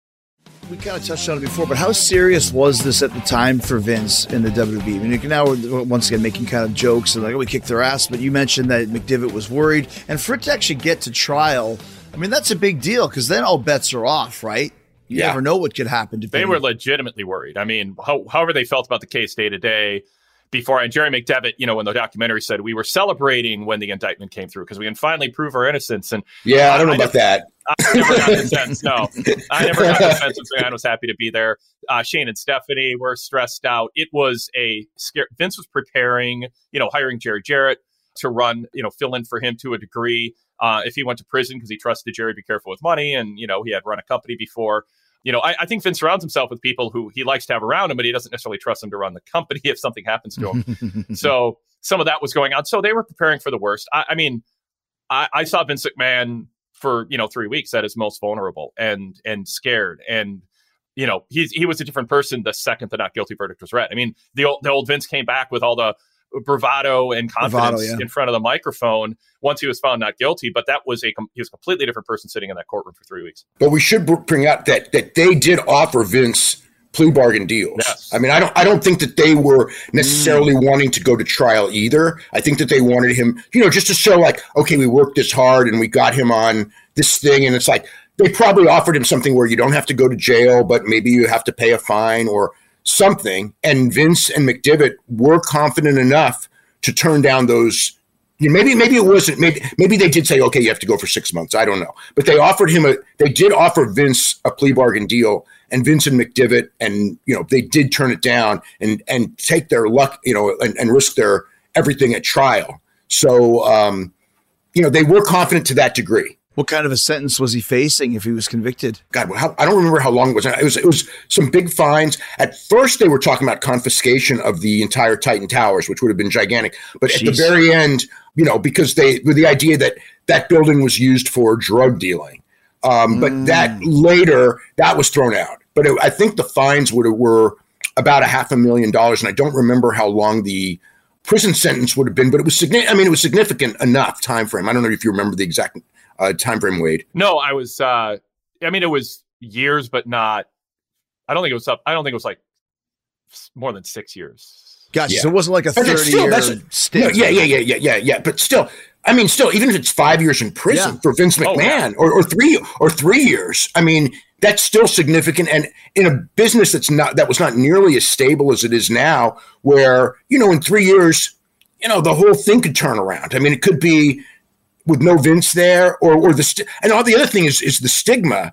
S5: We kind of touched on it before, but how serious was this at the time for Vince in the W W E? I mean, now we're once again making kind of jokes and like, oh, we kicked their ass, but you mentioned that McDevitt was worried. And for it to actually get to trial, I mean, that's a big deal because then all bets are off, right? You
S6: Yeah.
S5: never know what could happen.
S6: They were legitimately worried. I mean, how, however they felt about the case day to day before, and Jerry McDevitt, you know, in the documentary said, we were celebrating when the indictment came through because we can finally prove our innocence. And
S7: yeah, I don't know I about never, that.
S6: I never got the sense. No, I never got the sense of saying I was happy to be there. Uh, Shane and Stephanie were stressed out. It was a scare. Vince was preparing, you know, hiring Jerry Jarrett to run, you know, fill in for him to a degree. Uh, if he went to prison because he trusted Jerry, be careful with money. And, you know, he had run a company before. You know, I, I think Vince surrounds himself with people who he likes to have around him, but he doesn't necessarily trust them to run the company if something happens to him. So some of that was going on. So they were preparing for the worst. I, I mean, I, I saw Vince McMahon for, you know, three weeks at his most vulnerable and and scared. And, you know, he's, he was a different person the second the not guilty verdict was read. I mean, the old, the old Vince came back with all the bravado and confidence bravado, yeah. in front of the microphone once he was found not guilty, but that was a he was a completely different person sitting in that courtroom for three weeks.
S7: But we should bring out that that they did offer Vince plea bargain deals.
S6: Yes.
S7: I mean, I don't I don't think that they were necessarily mm. wanting to go to trial either. I think that they wanted him, you know, just to show like, okay, we worked this hard and we got him on this thing, and it's like they probably offered him something where you don't have to go to jail, but maybe you have to pay a fine or something. And Vince and McDevitt were confident enough to turn down those. You know, maybe maybe it wasn't. Maybe maybe they did say, okay, you have to go for six months. I don't know, but they offered him a. They did offer Vince a plea bargain deal, and Vince and McDevitt, and you know, they did turn it down and and take their luck, you know, and, and risk their everything at trial. So, um, you know, they were confident to that degree.
S5: What kind of a sentence was he facing if he was convicted?
S7: God, how, I don't remember how long it was. It was. It was some big fines. At first, they were talking about confiscation of the entire Titan Towers, which would have been gigantic. But Jeez. At the very end, you know, because they with the idea that that building was used for drug dealing. Um, but mm. that later, that was thrown out. But it, I think the fines would have, were about a half a million dollars, and I don't remember how long the prison sentence would have been. But it was significant. I mean, it was significant enough time frame. I don't know if you remember the exact Uh, time frame, Wade.
S6: No, I was. Uh, I mean, it was years, but not. I don't think it was up. I don't think it was like more than six years.
S5: Gotcha.
S7: Yeah.
S5: So it wasn't like a thirty-year stint.
S7: No, yeah, yeah, yeah, yeah, yeah, yeah. But still, I mean, still, even if it's five years in prison
S5: Yeah.
S7: for Vince McMahon,
S6: Oh, yeah.
S7: or, or three or three years, I mean, that's still significant. And in a business that's not that was not nearly as stable as it is now, where you know, in three years, you know, the whole thing could turn around. I mean, it could be with no Vince there, or or the st- and all the other thing is is the stigma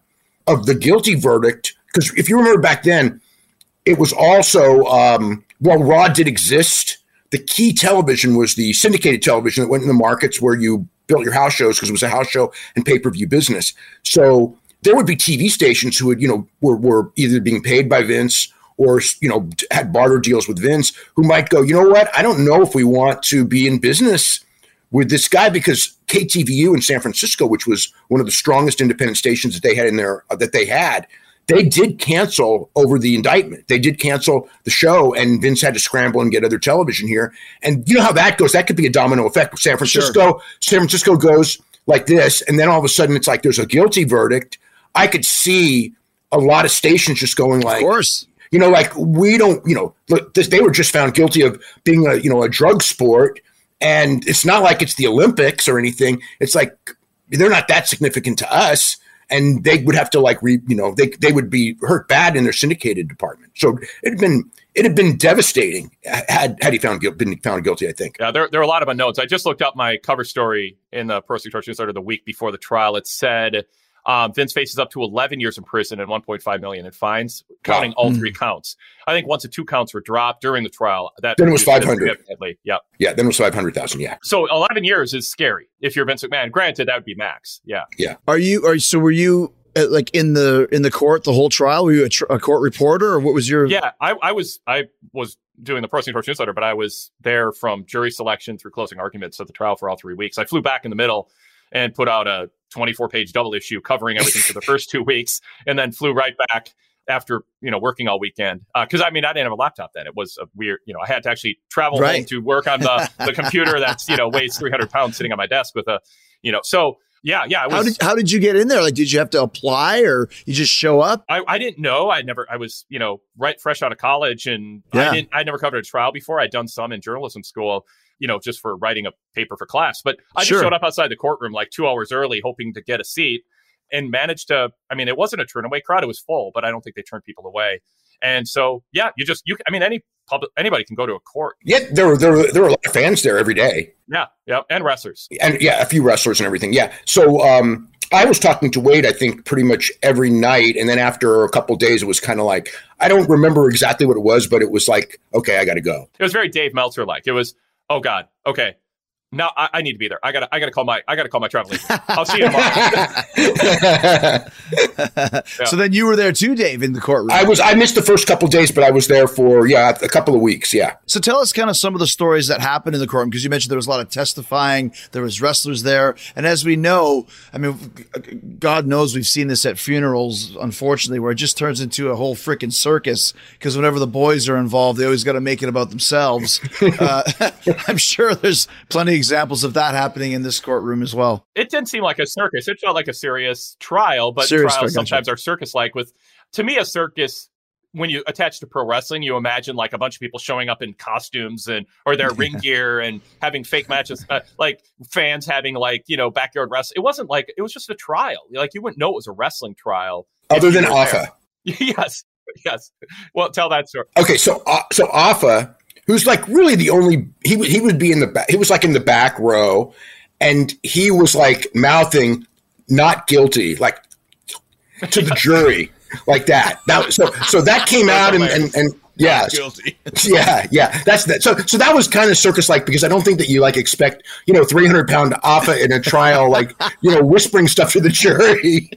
S7: of the guilty verdict, because if you remember back then, it was also, um, while Raw did exist, the key television was the syndicated television that went in the markets where you built your house shows, because it was a house show and pay-per-view business. So there would be T V stations who would, you know, were, were either being paid by Vince or, you know, had barter deals with Vince, who might go, you know what, I don't know if we want to be in business with this guy, because K T V U in San Francisco, which was one of the strongest independent stations that they had in there, uh, that they had, they did cancel over the indictment. They did cancel the show, and Vince had to scramble and get other television here. And you know how that goes. That could be a domino effect. San Francisco, sure. San Francisco goes like this, and then all of a sudden it's like there's a guilty verdict. I could see a lot of stations just going like,
S5: of course.
S7: You know, like we don't, you know, look, this, they were just found guilty of being a, you know, a drug sport. And it's not like it's the Olympics or anything. It's like they're not that significant to us. And they would have to like, re, you know, they they would be hurt bad in their syndicated department. So it had been it had been devastating had had he found been found guilty. I think.
S6: Yeah, there there are a lot of unknowns. I just looked up my cover story in the Pro Wrestling Newsletter the week before the trial. It said um, Vince faces up to eleven years in prison and one point five million in fines, counting wow. all mm. three counts. I think once the two counts were dropped during the trial, that
S7: then it was five hundred.
S6: Yeah,
S7: yeah, then it was five hundred thousand. Yeah.
S6: So eleven years is scary if you're Vince McMahon. Granted, that would be max. Yeah.
S7: Yeah.
S5: Are you? Are so? Were you uh, like in the in the court the whole trial? Were you a, tr- a court reporter, or what was your?
S6: Yeah, I, I was. I was doing the Pro Wrestling Newsletter, but I was there from jury selection through closing arguments of the trial for all three weeks. I flew back in the middle and put out a twenty-four page double issue covering everything for the first two weeks, and then flew right back after, you know, working all weekend. Uh, Cause I mean, I didn't have a laptop then. It was a weird, you know, I had to actually travel right. home to work on the, the computer that's, you know, weighs three hundred pounds sitting on my desk with a, you know, so yeah, yeah. I was,
S5: how did, how did you get in there? Like, did you have to apply or you just show up?
S6: I, I didn't know. I never, I was, you know, right fresh out of college, and
S5: yeah.
S6: I didn't, I never covered a trial before. I'd done some in journalism school, you know, just for writing a paper for class. But I
S5: sure.
S6: just showed up outside the courtroom like two hours early, hoping to get a seat, and managed to, I mean, it wasn't a turn-away crowd. It was full, but I don't think they turned people away. And so, yeah, you just, you, I mean, any public, anybody can go to a court.
S7: Yeah, there were, there were, there were a lot of fans there every day.
S6: Yeah, yeah, and wrestlers.
S7: And yeah, a few wrestlers and everything. Yeah. So um, I was talking to Wade, I think, pretty much every night. And then after a couple of days, it was kind of like, I don't remember exactly what it was, but it was like, okay, I got to go.
S6: It was very Dave Meltzer-like. It was, oh God, okay. Now I, I need to be there. I gotta, I gotta call my, I gotta call my travel agent. I'll see you tomorrow.
S5: yeah. So then you were there too, Dave, in the courtroom.
S7: I was. I missed the first couple of days, but I was there for yeah a couple of weeks. Yeah.
S5: So tell us kind of some of the stories that happened in the courtroom, because you mentioned there was a lot of testifying. There was wrestlers there, and as we know, I mean, God knows we've seen this at funerals, unfortunately, where it just turns into a whole freaking circus. Because whenever the boys are involved, they always got to make it about themselves. uh, I'm sure there's plenty of examples of that happening in this courtroom as well.
S6: It didn't seem like a circus. It felt like a serious trial, but
S5: serious
S6: trials
S5: trial,
S6: sometimes are circus-like. With, to me, a circus, when you attach to pro wrestling, you imagine like a bunch of people showing up in costumes and or their ring gear and having fake matches, uh, like fans having like, you know, backyard wrestling. It wasn't like, it was just a trial. Like you wouldn't know it was a wrestling trial.
S7: Other than Afa.
S6: Yes, yes. Well, tell that story.
S7: Okay, so uh, so Afa, who's like really the only, he would he would be in the back, he was like in the back row, and he was like mouthing not guilty, like to the jury, like that. Now, so so that came out and and, and yeah,
S5: guilty.
S7: yeah, yeah. That's that. So so that was kind of circus like, because I don't think that you like expect, you know, three hundred pound Afa in a trial, like, you know, whispering stuff to the jury.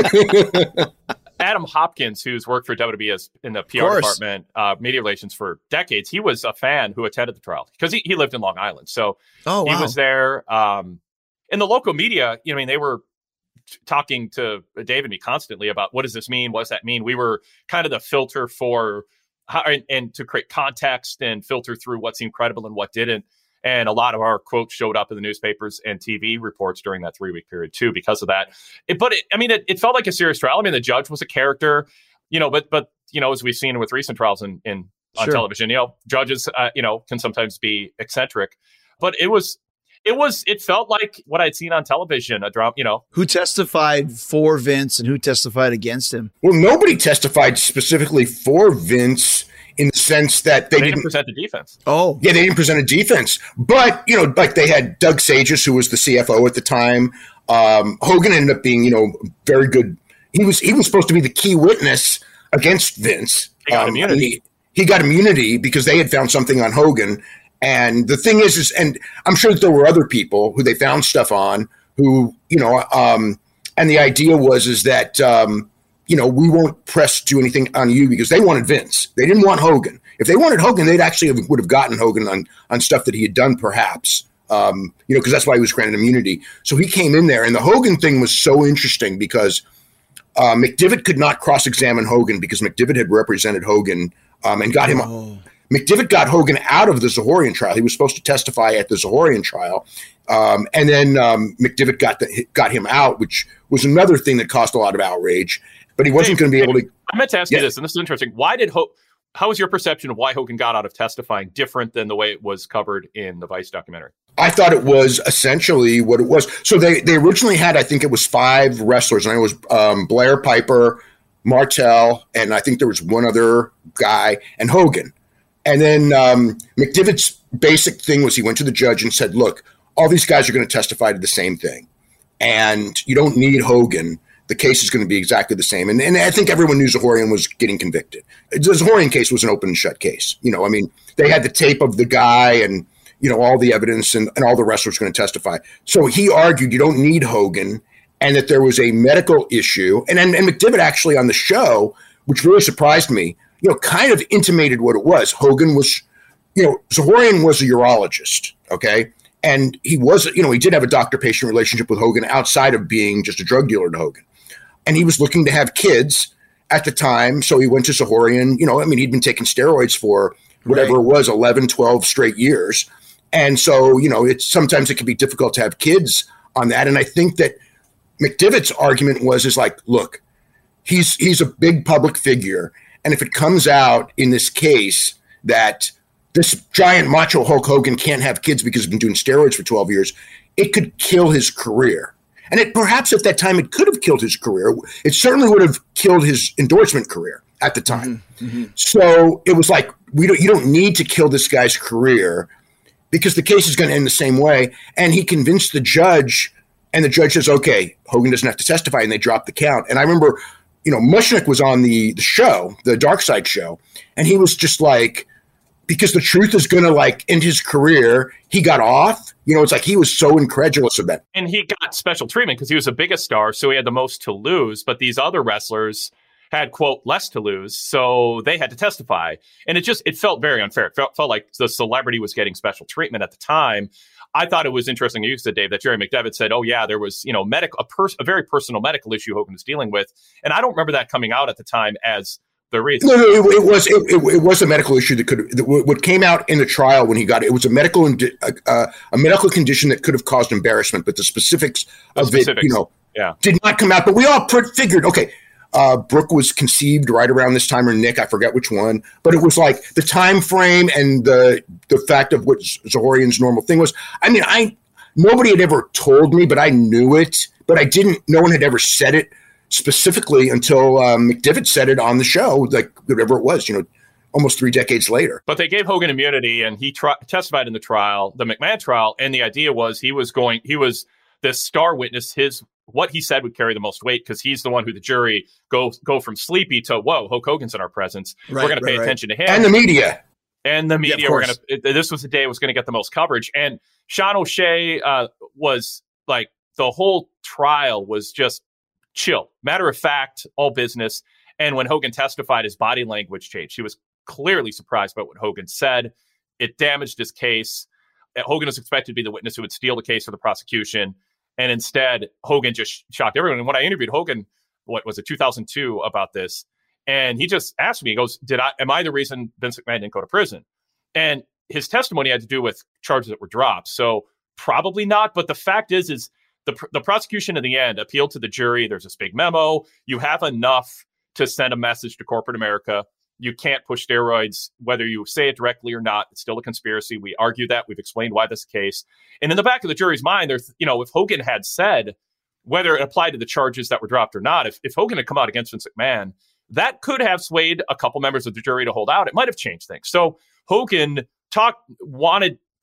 S6: Adam Hopkins, who's worked for W W E in the P R department, uh, media relations for decades, he was a fan who attended the trial because he, he lived in Long Island. So
S5: oh, wow.
S6: he was there. Um, in the local media, you know, I mean, they were t- talking to Dave and me constantly about what does this mean? What does that mean? We were kind of the filter for how, and, and to create context and filter through what seemed credible and what didn't. And a lot of our quotes showed up in the newspapers and T V reports during that three week period too, because of that. It, but it, I mean, it, it felt like a serious trial. I mean, the judge was a character, you know, but, but, you know, as we've seen with recent trials in, in on
S5: Sure.
S6: television, you know, judges, uh, you know, can sometimes be eccentric, but it was, it was, it felt like what I'd seen on television, a drama, you know.
S5: Who testified for Vince and who testified against him?
S7: Well, nobody testified specifically for Vince, in the sense that they,
S6: they
S7: didn't,
S6: didn't present a defense.
S5: Oh,
S7: yeah, they didn't present a defense. But, you know, like they had Doug Sages, who was the C F O at the time. Um, Hogan ended up being, you know, very good he was he was supposed to be the key witness against Vince.
S6: He got
S7: um,
S6: immunity.
S7: He, he got immunity because they had found something on Hogan. And the thing is, is, and I'm sure that there were other people who they found stuff on who, you know, um, and the idea was, is that, um, you know, we won't press do anything on you because they wanted Vince. They didn't want Hogan. If they wanted Hogan, they'd actually have, would have gotten Hogan on, on stuff that he had done, perhaps, um, you know, because that's why he was granted immunity. So he came in there, and the Hogan thing was so interesting because uh, McDivitt could not cross-examine Hogan because McDivitt had represented Hogan um, and got him.
S5: Oh.
S7: McDivitt got Hogan out of the Zahorian trial. He was supposed to testify at the Zahorian trial. Um, and then um, McDivitt got the, got him out, which was another thing that caused a lot of outrage. But he wasn't going to be able to.
S6: I meant to ask
S7: yeah.
S6: you this, and this is interesting. Why did Ho- How was your perception of why Hogan got out of testifying different than the way it was covered in the Vice documentary?
S7: I thought it was essentially what it was. So they, they originally had, I think it was five wrestlers, and it was um, Blair, Piper, Martel, and I think there was one other guy, and Hogan. And then um, McDivitt's basic thing was he went to the judge and said, look, all these guys are going to testify to the same thing. And you don't need Hogan. The case is going to be exactly the same. And, and I think everyone knew Zahorian was getting convicted. The Zahorian case was an open and shut case. You know, I mean, they had the tape of the guy and, you know, all the evidence and, and all the wrestlers going to testify. So he argued you don't need Hogan and that there was a medical issue. And, and, and McDivitt actually on the show, which really surprised me, you know, kind of intimated what it was. Hogan was, you know, Zahorian was a urologist, okay? And he was, you know, he did have a doctor-patient relationship with Hogan outside of being just a drug dealer to Hogan. And he was looking to have kids at the time, so he went to Zahorian. You know, I mean, he'd been taking steroids for whatever right. it was, eleven, twelve straight years. And so, you know, it's sometimes it can be difficult to have kids on that. And I think that McDivitt's argument was, is like, look, he's he's a big public figure. And if it comes out in this case that this giant macho Hulk Hogan can't have kids because he's been doing steroids for twelve years, it could kill his career. And it perhaps at that time it could have killed his career. It certainly would have killed his endorsement career at the time. Mm-hmm, mm-hmm. So it was like, we don't, you don't need to kill this guy's career because the case is going to end the same way. And he convinced the judge, and the judge says, okay, Hogan doesn't have to testify, and they dropped the count. And I remember, you know, Mushnick was on the, the show, the Dark Side show, and he was just like, because the truth is going to like end his career, he got off. You know, it's like he was so incredulous about it.
S6: And he got special treatment because he was the biggest star, so he had the most to lose. But these other wrestlers had, quote, less to lose, so they had to testify. And it just, it felt very unfair. It felt, felt like the celebrity was getting special treatment at the time. I thought it was interesting, you said, Dave, that Jerry McDevitt said, oh, yeah, there was, you know, medical, a, pers- a very personal medical issue Hogan was dealing with. And I don't remember that coming out at the time as the reason.
S7: No, no, it, it was it, it, it was a medical issue that could that what came out in the trial when he got it. It was a medical uh, a medical condition that could have caused embarrassment, but the specifics
S6: the
S7: of
S6: specifics,
S7: it, you know,
S6: yeah.
S7: did not come out. But we all figured, okay, uh, Brooke was conceived right around this time, or Nick, I forget which one, but it was like the time frame and the the fact of what Zahorian's normal thing was. I mean, I nobody had ever told me, but I knew it, but I didn't. No one had ever said it specifically until um, McDivitt said it on the show, like whatever it was, you know, almost three decades later.
S6: But they gave Hogan immunity, and he tri- testified in the trial, the McMahon trial, and the idea was he was going, he was this star witness. His what he said would carry the most weight because he's the one who the jury go go from sleepy to whoa, Hulk Hogan's in our presence.
S5: Right,
S6: we're going to pay
S5: right,
S6: attention
S5: right.
S6: to him
S7: And the media.
S6: And the media
S7: Yeah,
S6: were going to. This was the day it was going to get the most coverage. And Sean O'Shea uh, was like the whole trial was just chill, matter of fact, all business. And when Hogan testified, his body language changed. He was clearly surprised by what Hogan said. It damaged his case. Hogan was expected to be the witness who would steal the case for the prosecution. And instead, Hogan just shocked everyone. And when I interviewed Hogan, what was it, two thousand two, about this, and he just asked me, he goes, "Did I, am I the reason Vince McMahon didn't go to prison?" And his testimony had to do with charges that were dropped. So probably not. But the fact is, is the, the prosecution in the end appealed to the jury. There's this big memo. You have enough to send a message to corporate America. You can't push steroids, whether you say it directly or not. It's still a conspiracy. We argue that. We've explained why this is the case. And in the back of the jury's mind, there's, you know, if Hogan had said, whether it applied to the charges that were dropped or not, if, if Hogan had come out against Vince McMahon, that could have swayed a couple members of the jury to hold out. It might have changed things. So Hogan talked, wanted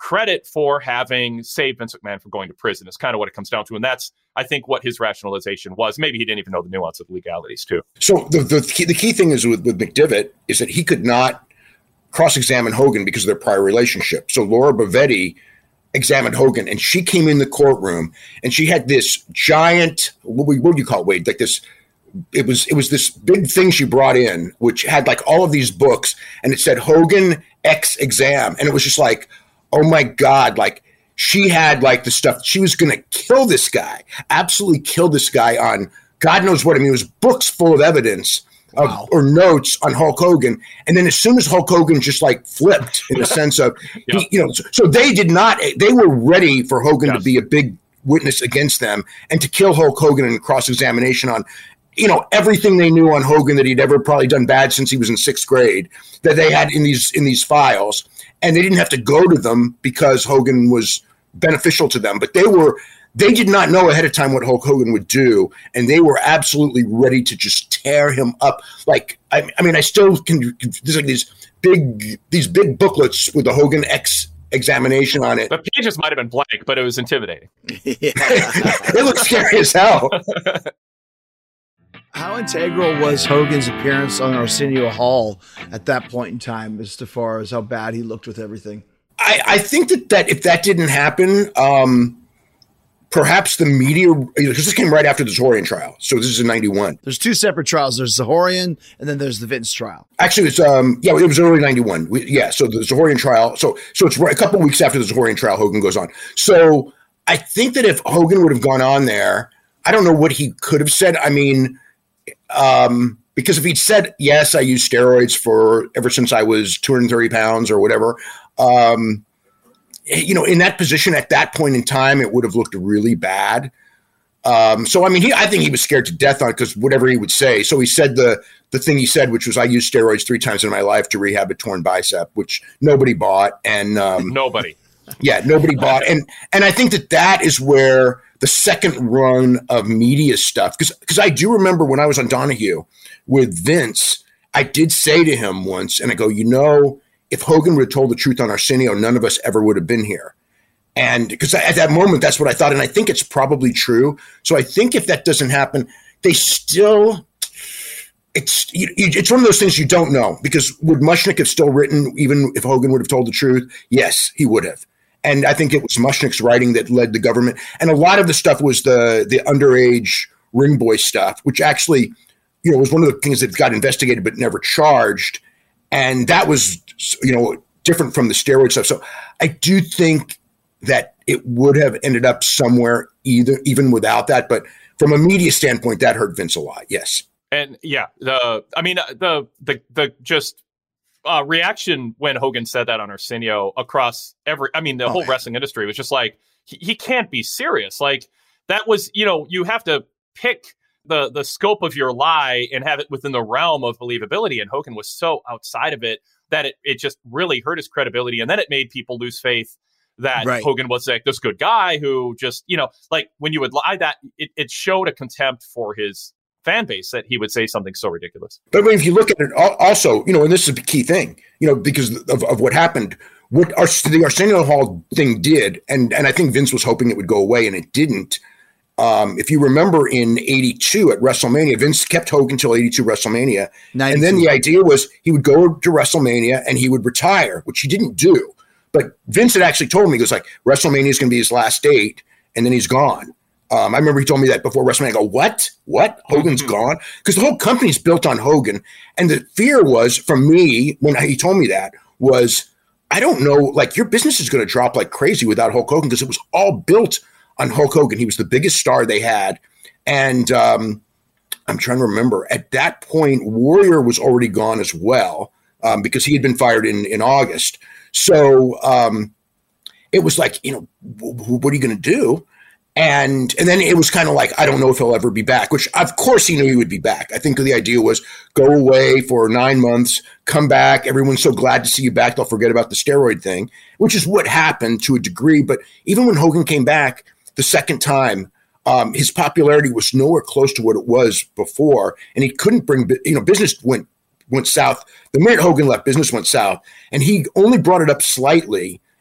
S6: credit for having saved Vince McMahon from going to prison is kind of what it comes down to. And that's, I think, what his rationalization was. Maybe he didn't even know the nuance of legalities, too.
S7: So the the key, the key thing is with, with McDivitt is that he could not cross-examine Hogan because of their prior relationship. So Laura Bavetti examined Hogan, and she came in the courtroom, and she had this giant, what would, what would you call it, Wade? Like this, it was it was this big thing she brought in, which had like all of these books, and it said Hogan X exam. And it was just like, oh my God, like she had like the stuff, she was going to kill this guy, absolutely kill this guy on God knows what. I mean, it was books full of evidence of, wow. or notes on Hulk Hogan. And then as soon as Hulk Hogan just like flipped in the sense of, yep. he, you know, so, so they did not, they were ready for Hogan yes. to be a big witness against them and to kill Hulk Hogan in cross-examination on, you know, everything they knew on Hogan that he'd ever probably done bad since he was in sixth grade that they had in these, in these files. And they didn't have to go to them because Hogan was beneficial to them, but they were, they did not know ahead of time what Hulk Hogan would do, and they were absolutely ready to just tear him up. Like, I, I mean, I still can. There's like these big, these big booklets with the Hogan X examination on it.
S6: The pages might have been blank, but it was intimidating.
S7: It looked scary as hell.
S5: How integral was Hogan's appearance on Arsenio Hall at that point in time, as far as how bad he looked with everything?
S7: I, I think that, that if that didn't happen, um, perhaps the media, because this came right after the Zahorian trial. So this is in ninety-one.
S5: There's two separate trials. There's Zahorian, and then there's the Vince trial.
S7: Actually, it's um, yeah, it was early ninety-one. We, yeah, so the Zahorian trial. So so it's a couple of weeks after the Zahorian trial, Hogan goes on. So I think that if Hogan would have gone on there, I don't know what he could have said. I mean, um, because if he'd said, yes, I used steroids for ever since I was two hundred thirty pounds or whatever, um, you know, in that position at that point in time, it would have looked really bad. Um, so, I mean, he, I think he was scared to death on it because whatever he would say. So he said the the thing he said, which was, I used steroids three times in my life to rehab a torn bicep, which nobody bought. And um,
S6: nobody.
S7: Yeah, nobody bought. And and I think that that is where the second run of media stuff, because because I do remember when I was on Donahue with Vince, I did say to him once, and I go, you know, if Hogan would have told the truth on Arsenio, none of us ever would have been here. And because at that moment, that's what I thought. And I think it's probably true. So I think if that doesn't happen, they still, it's it's one of those things you don't know. Because would Mushnick have still written, even if Hogan would have told the truth? Yes, he would have. And I think it was Mushnick's writing that led the government. And a lot of the stuff was the the underage ring boy stuff, which actually, you know, was one of the things that got investigated but never charged. And that was, you know, different from the steroid stuff. So I do think that it would have ended up somewhere either, even without that. But from a media standpoint, that hurt Vince a lot. Yes.
S6: And yeah, the, I mean, the, the, the just uh, reaction when Hogan said that on Arsenio across every, I mean, the oh, whole
S7: yeah.
S6: wrestling industry was just like, he, he can't be serious. Like that was, you know, you have to pick the the scope of your lie and have it within the realm of believability. And Hogan was so outside of it that it, it just really hurt his credibility. And then it made people lose faith that right. Hogan was like this good guy who just, you know, like when you would lie that it, it showed a contempt for his fan base that he would say something so ridiculous.
S7: But I mean, if you look at it also, you know, and this is a key thing, you know, because of, of what happened, what our, the Arsenio Hall thing did, and, and I think Vince was hoping it would go away and it didn't. Um, if you remember in eighty-two at WrestleMania, Vince kept Hogan until eighty-two WrestleMania. ninety-two. And then the idea was he would go to WrestleMania and he would retire, which he didn't do. But Vince had actually told me, he goes like, WrestleMania is going to be his last date, and then he's gone. Um, I remember he told me that before WrestleMania. I go, what? What? Hogan's mm-hmm. gone? Because the whole company's built on Hogan. And the fear was, from me, when he told me that, was, I don't know, like your business is going to drop like crazy without Hulk Hogan because it was all built on Hulk Hogan. He was the biggest star they had. And um, I'm trying to remember, at that point, Warrior was already gone as well um, because he had been fired in, in August. So um, it was like, you know, w- w- what are you going to do? And and then it was kind of like, I don't know if he'll ever be back, which of course he knew he would be back. I think the idea was go away for nine months, come back. Everyone's so glad to see you back. They'll forget about the steroid thing, which is what happened to a degree. But even when Hogan came back the second time, um, his popularity was nowhere close to what it was before. And he couldn't bring, you know, business went went south. The minute Hogan left, business went south. And he only brought it up slightly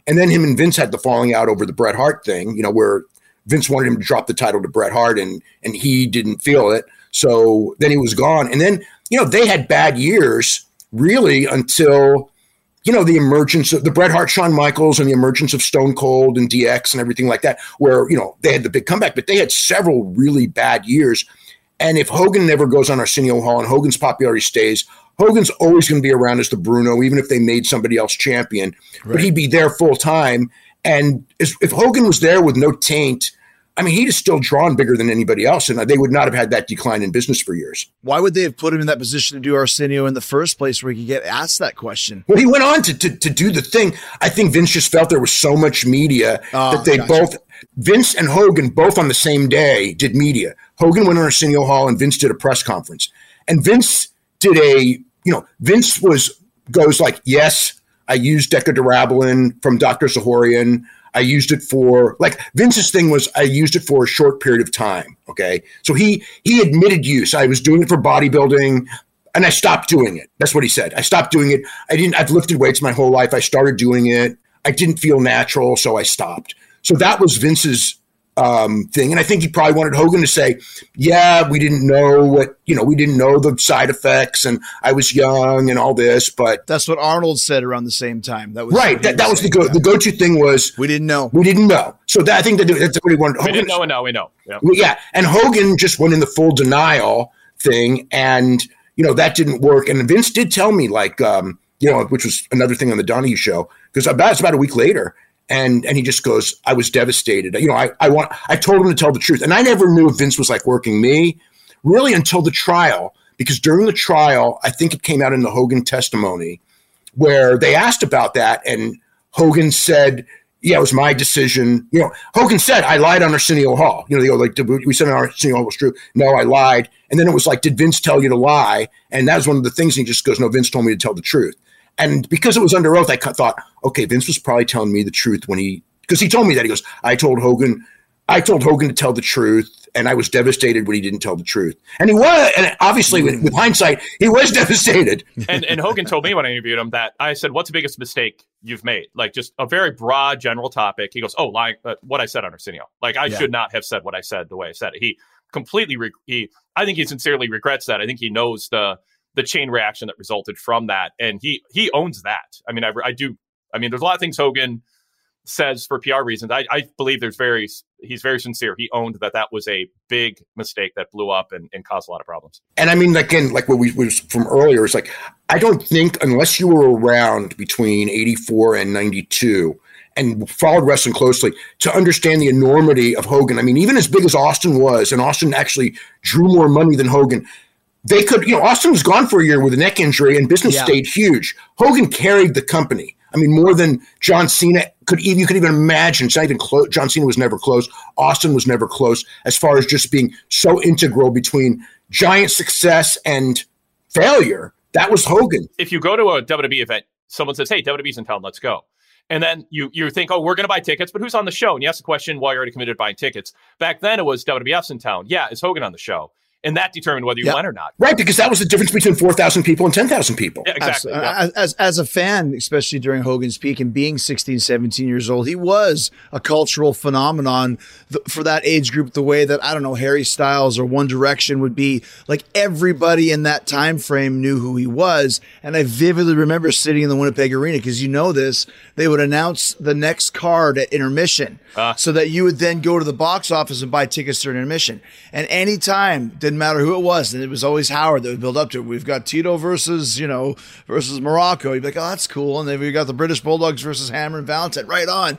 S7: And then him and Vince had the falling out over the Bret Hart thing, you know, where Vince wanted him to drop the title to Bret Hart and and he didn't feel it. So then he was gone. And then, you know, they had bad years really until, you know, the emergence of the Bret Hart, Shawn Michaels, and the emergence of Stone Cold and D X and everything like that, where, you know, they had the big comeback, but they had several really bad years. And if Hogan never goes on Arsenio Hall and Hogan's popularity stays, Hogan's always going to be around as the Bruno, even if they made somebody else champion, right. But he'd be there full time. And if Hogan was there with no taint, I mean, he'd have still drawn bigger than anybody else, and they would not have had that decline in business for years.
S5: Why would they have put him in that position to do Arsenio in the first place where he could get asked that question?
S7: Well, he went on to, to, to do the thing. I think Vince just felt there was so much media oh, that they gotcha. both, Vince and Hogan, both on the same day did media. Hogan went on Arsenio Hall and Vince did a press conference. And Vince did a, you know, Vince was, goes like, yes, I used Decadurabolin from Doctor Zahorian. I used it for, like, Vince's thing was I used it for a short period of time, okay? So he he admitted use. I was doing it for bodybuilding, and I stopped doing it. That's what he said. I stopped doing it. I didn't, I've lifted weights my whole life. I started doing it. I didn't feel natural, so I stopped. So that was Vince's um, thing. And I think he probably wanted Hogan to say, yeah, we didn't know what, you know, we didn't know the side effects and I was young and all this, but
S5: that's what Arnold said around the same time. That was
S7: right. That, that was the go, the go-to thing was
S5: we didn't know.
S7: We didn't know. So that, I think that that's what he wanted.
S6: We
S7: Hogan,
S6: didn't know and now we know.
S7: Yeah. yeah. And Hogan just went in the full denial thing. And, you know, that didn't work. And Vince did tell me like, um, you know, which was another thing on the Donahue show, because about, it's about a week later. And and he just goes, I was devastated. You know, I, I want I told him to tell the truth. And I never knew if Vince was like working me really until the trial, because during the trial, I think it came out in the Hogan testimony where they asked about that. And Hogan said, yeah, it was my decision. You know, Hogan said, I lied on Arsenio Hall. You know, they go like, did we said Arsenio Hall was true. No, I lied. And then it was like, did Vince tell you to lie? And that was one of the things. And he just goes, no, Vince told me to tell the truth. And because it was under oath, I thought, okay, Vince was probably telling me the truth when he, because he told me that. He goes, I told Hogan, I told Hogan to tell the truth, and I was devastated when he didn't tell the truth. And he was, and obviously with, with hindsight, he was devastated.
S6: And and Hogan told me when I interviewed him that I said, what's the biggest mistake you've made? Like just a very broad general topic. He goes, oh, lying, uh, what I said on Arsenio. Like I yeah. should not have said what I said the way I said it. He completely, re- he, I think he sincerely regrets that. I think he knows the, the chain reaction that resulted from that. And he, he owns that. I mean, I, I do. I mean, there's a lot of things Hogan says for P R reasons. I, I believe there's very, he's very sincere. He owned that that was a big mistake that blew up and, and caused a lot of problems.
S7: And I mean, again, like what we was from earlier, it's like, I don't think unless you were around between eighty-four and ninety-two and followed wrestling closely to understand the enormity of Hogan. I mean, even as big as Austin was, and Austin actually drew more money than Hogan, they could, you know, Austin was gone for a year with a neck injury and business yeah. stayed huge. Hogan carried the company. I mean, more than John Cena could even, you could even imagine. It's not even close. John Cena was never close. Austin was never close as far as just being so integral between giant success and failure. That was Hogan.
S6: If you go to a W W E event, someone says, hey, W W E's in town, let's go. And then you you think, oh, we're going to buy tickets, but who's on the show? And you ask the question, well, you're already committed to buying tickets. Back then it was W W F's in town. Yeah, is Hogan on the show? And that determined whether you yeah. went or not.
S7: Right, because that was the difference between four thousand people and ten thousand people.
S6: Yeah, exactly.
S5: Yeah. As, as a fan, especially during Hogan's peak and being sixteen, seventeen years old, he was a cultural phenomenon th- for that age group, the way that, I don't know, Harry Styles or One Direction would be. Like everybody in that time frame knew who he was. And I vividly remember sitting in the Winnipeg Arena, because you know this, they would announce the next card at intermission uh. so that you would then go to the box office and buy tickets during intermission. And anytime, didn't matter who it was, and it was always Howard that would build up to it. We've got Tito versus, you know, versus Morocco. You'd be like, oh, that's cool. And then we got the British Bulldogs versus Hammer and Valentine. Right on.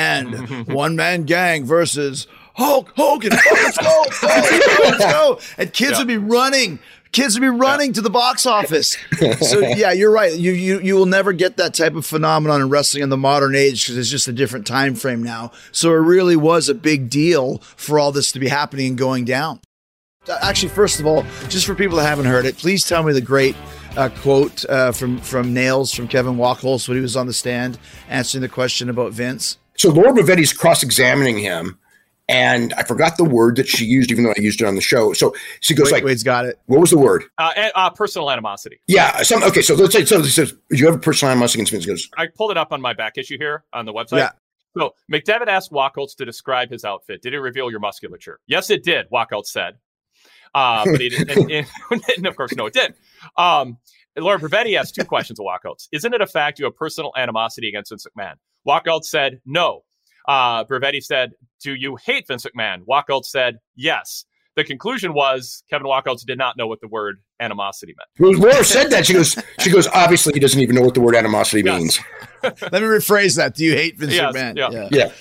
S5: And One Man Gang versus Hulk Hogan. Oh, let's go. Oh, let's go. And kids yeah. would be running. Kids would be running yeah. to the box office. So yeah, you're right. You you you will never get that type of phenomenon in wrestling in the modern age, because it's just a different time frame now. So it really was a big deal for all this to be happening and going down. Actually, first of all, just for people that haven't heard it, please tell me the great uh, quote uh, from from Nails from Kevin Wachholz when he was on the stand answering the question about Vince.
S7: So Laura Bavetti's cross-examining him, And I forgot the word that she used, even though I used it on the show. So she goes
S5: Wait,
S7: like,
S5: Wade's got it.
S7: What was the word?
S6: Uh, uh, personal animosity.
S7: Yeah. Some, okay. So let's say, so it says, do you have a personal animosity against Vince? He goes,
S6: I pulled it up on my back issue here on the website.
S5: Yeah.
S6: So McDevitt asked Wachholtz to describe his outfit. Did it reveal your musculature? Yes, it did, Wachholtz said. Uh, but he didn't. and, and, and of course, no, it didn't. Um, Laura Bravetti asked two questions of Wachholtz. Isn't it a fact you have personal animosity against Vince McMahon? Wachholtz said no. Uh, Bravetti said, do you hate Vince McMahon? Wachholtz said yes. The conclusion was Kevin Wachholtz did not know what the word animosity meant.
S7: Well, Laura said that. She goes, she goes, obviously he doesn't even know what the word animosity
S6: Yes.
S7: means.
S5: Let me rephrase that. Do you hate Vince
S6: Yes,
S5: McMahon?
S6: yeah.
S5: yeah.
S7: Yeah.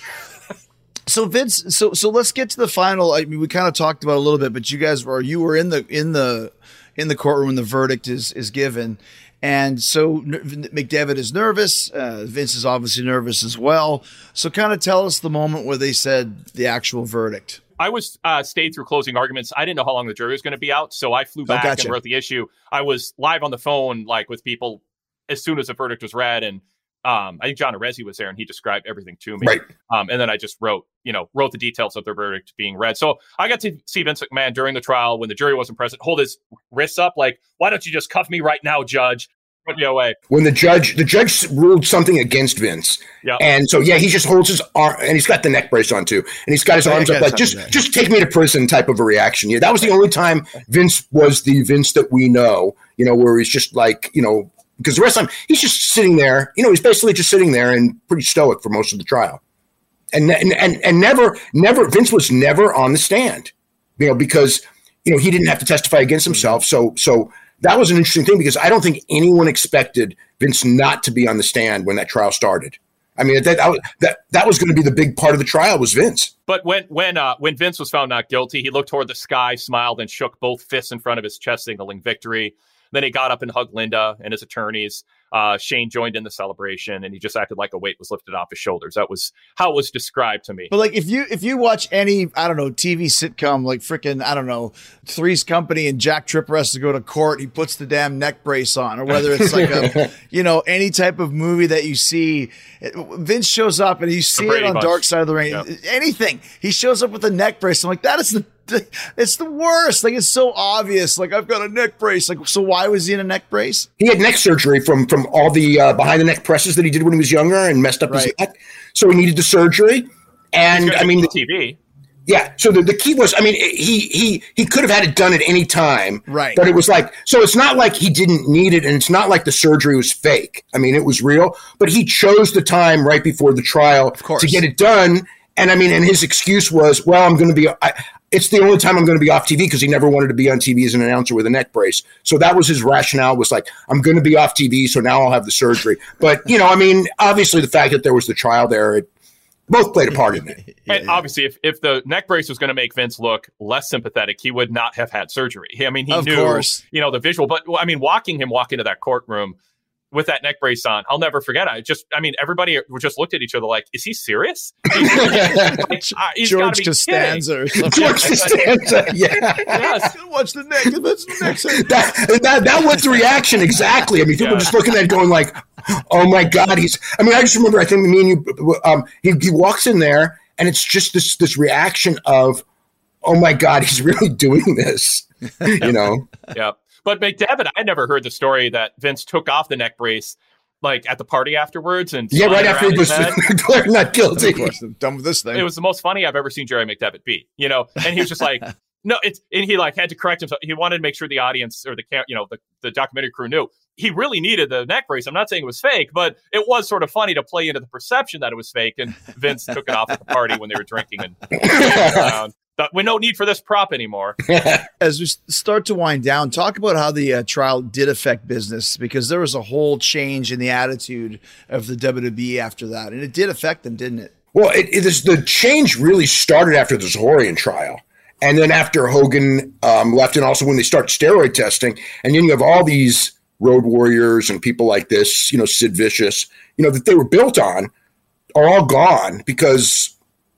S5: So Vince, so so let's get to the final. I mean, we kind of talked about it a little bit, but you guys were you were in the in the in the courtroom when the verdict is is given, and so McDevitt is nervous. Uh, Vince is obviously nervous as well. So kind of tell us the moment where they said the actual verdict.
S6: I was uh, stayed through closing arguments. I didn't know how long the jury was going to be out, so I flew back
S5: Oh, gotcha.
S6: and wrote the issue. I was live on the phone, like with people, as soon as the verdict was read, and um, I think John Arezzi was there, and he described everything to me.
S7: Right.
S6: Um, and then I just wrote, you know, wrote the details of the verdict being read. So I got to see Vince McMahon during the trial when the jury wasn't present, hold his wrists up, like, "Why don't you just cuff me right now, Judge? Put me away."
S7: When the judge, the judge ruled something against Vince.
S6: Yeah.
S7: And so, yeah, he just holds his arm, and he's got the neck brace on too. And he's got his
S5: Oh, yeah,
S7: arms
S5: I
S7: up
S5: got
S7: like, just,
S5: something there.
S7: just take me to prison type of a reaction. Yeah, that was the only time Vince was the Vince that we know, you know, where he's just like, you know, because the rest of the time he's just sitting there, you know, he's basically just sitting there and pretty stoic for most of the trial. And, and, and, and never, never, Vince was never on the stand, you know, because, you know, he didn't have to testify against himself. So, so that was an interesting thing because I don't think anyone expected Vince not to be on the stand when that trial started. I mean, that that, that, that was going to be the big part of the trial was Vince.
S6: But when when uh, when Vince was found not guilty, he looked toward the sky, smiled, and shook both fists in front of his chest, signaling victory. Then he got up and hugged Linda and his attorneys. Uh, Shane joined in the celebration, and he just acted like a weight was lifted off his shoulders. That was how it was described to me.
S5: But like if you if you watch any, I don't know, T V sitcom like freaking, I don't know, Three's Company and Jack Tripper has to go to court, he puts the damn neck brace on, or whether it's like a, you know, any type of movie that you see, Vince shows up and you see it
S6: Brady
S5: on
S6: Bunch.
S5: Dark Side of the Ring,
S6: Yep.
S5: anything. He shows up with a neck brace. I'm like, that is the it's the worst. Like it's so obvious. Like I've got a neck brace. Like, so why was he in a neck brace?
S7: He had neck surgery from from all the uh, behind the neck presses that he did when he was younger and messed up his
S5: Right.
S7: neck. So he needed the surgery. And I mean, the,
S6: T V.
S7: yeah. So the, the key was, I mean, he he he could have had it done at any time,
S5: Right.
S7: But it was like, so it's not like he didn't need it, and it's not like the surgery was fake. I mean, it was real, but he chose the time right before the trial
S5: course.
S7: to get it done. And I mean, and his excuse was, well, I'm going to be. I, it's the only time I'm going to be off T V because he never wanted to be on T V as an announcer with a neck brace. So that was his rationale, was like, I'm going to be off T V, so now I'll have the surgery. But, you know, I mean, obviously the fact that there was the trial there, it both played a part in it.
S6: And obviously, if, if the neck brace was going to make Vince look less sympathetic, he would not have had surgery. I mean, he
S5: Of
S6: knew,
S5: course.
S6: you know, the visual. But I mean, watching him walk into that courtroom with that neck brace on, I'll never forget. I just, I mean, everybody just looked at each other like, "Is he serious?" He's, like, uh, he's
S5: George
S6: gotta be
S5: Costanza or something.
S7: George Costanza, yeah.
S6: Yes.
S5: Watch the neck. That's the neck.
S7: that, that that was the reaction exactly. I mean, people
S6: Yeah.
S7: were just looking at it going like, "Oh my God, he's." I mean, I just remember. I think me and you. Um, he he walks in there, and it's just this this reaction of, "Oh my God, he's really doing this," you know.
S6: Yeah. But McDevitt, I never heard the story that Vince took off the neck brace like at the party afterwards and
S7: Yeah,
S6: spun
S7: right
S6: it
S7: after he
S6: around
S7: was
S6: his head.
S7: declared not guilty.
S5: Of course, I'm done with this thing.
S6: It was the most funny I've ever seen Jerry McDevitt be, you know, and he was just like, no, it's, and he like had to correct himself. He wanted to make sure the audience or the, ca- you know, the, the documentary crew knew he really needed the neck brace. I'm not saying it was fake, but it was sort of funny to play into the perception that it was fake. And Vince took it off at the party when they were drinking and around. But we no need for this prop anymore.
S5: As we s- start to wind down, talk about how the uh, trial did affect business, because there was a whole change in the attitude of the W W E after that, and it did affect them, didn't it?
S7: Well, it, it is, the change really started after the Zahorian trial. And then after Hogan um, left, and also when they start steroid testing, and then you have all these Road Warriors and people like this, you know, Sid Vicious, you know, that they were built on, are all gone because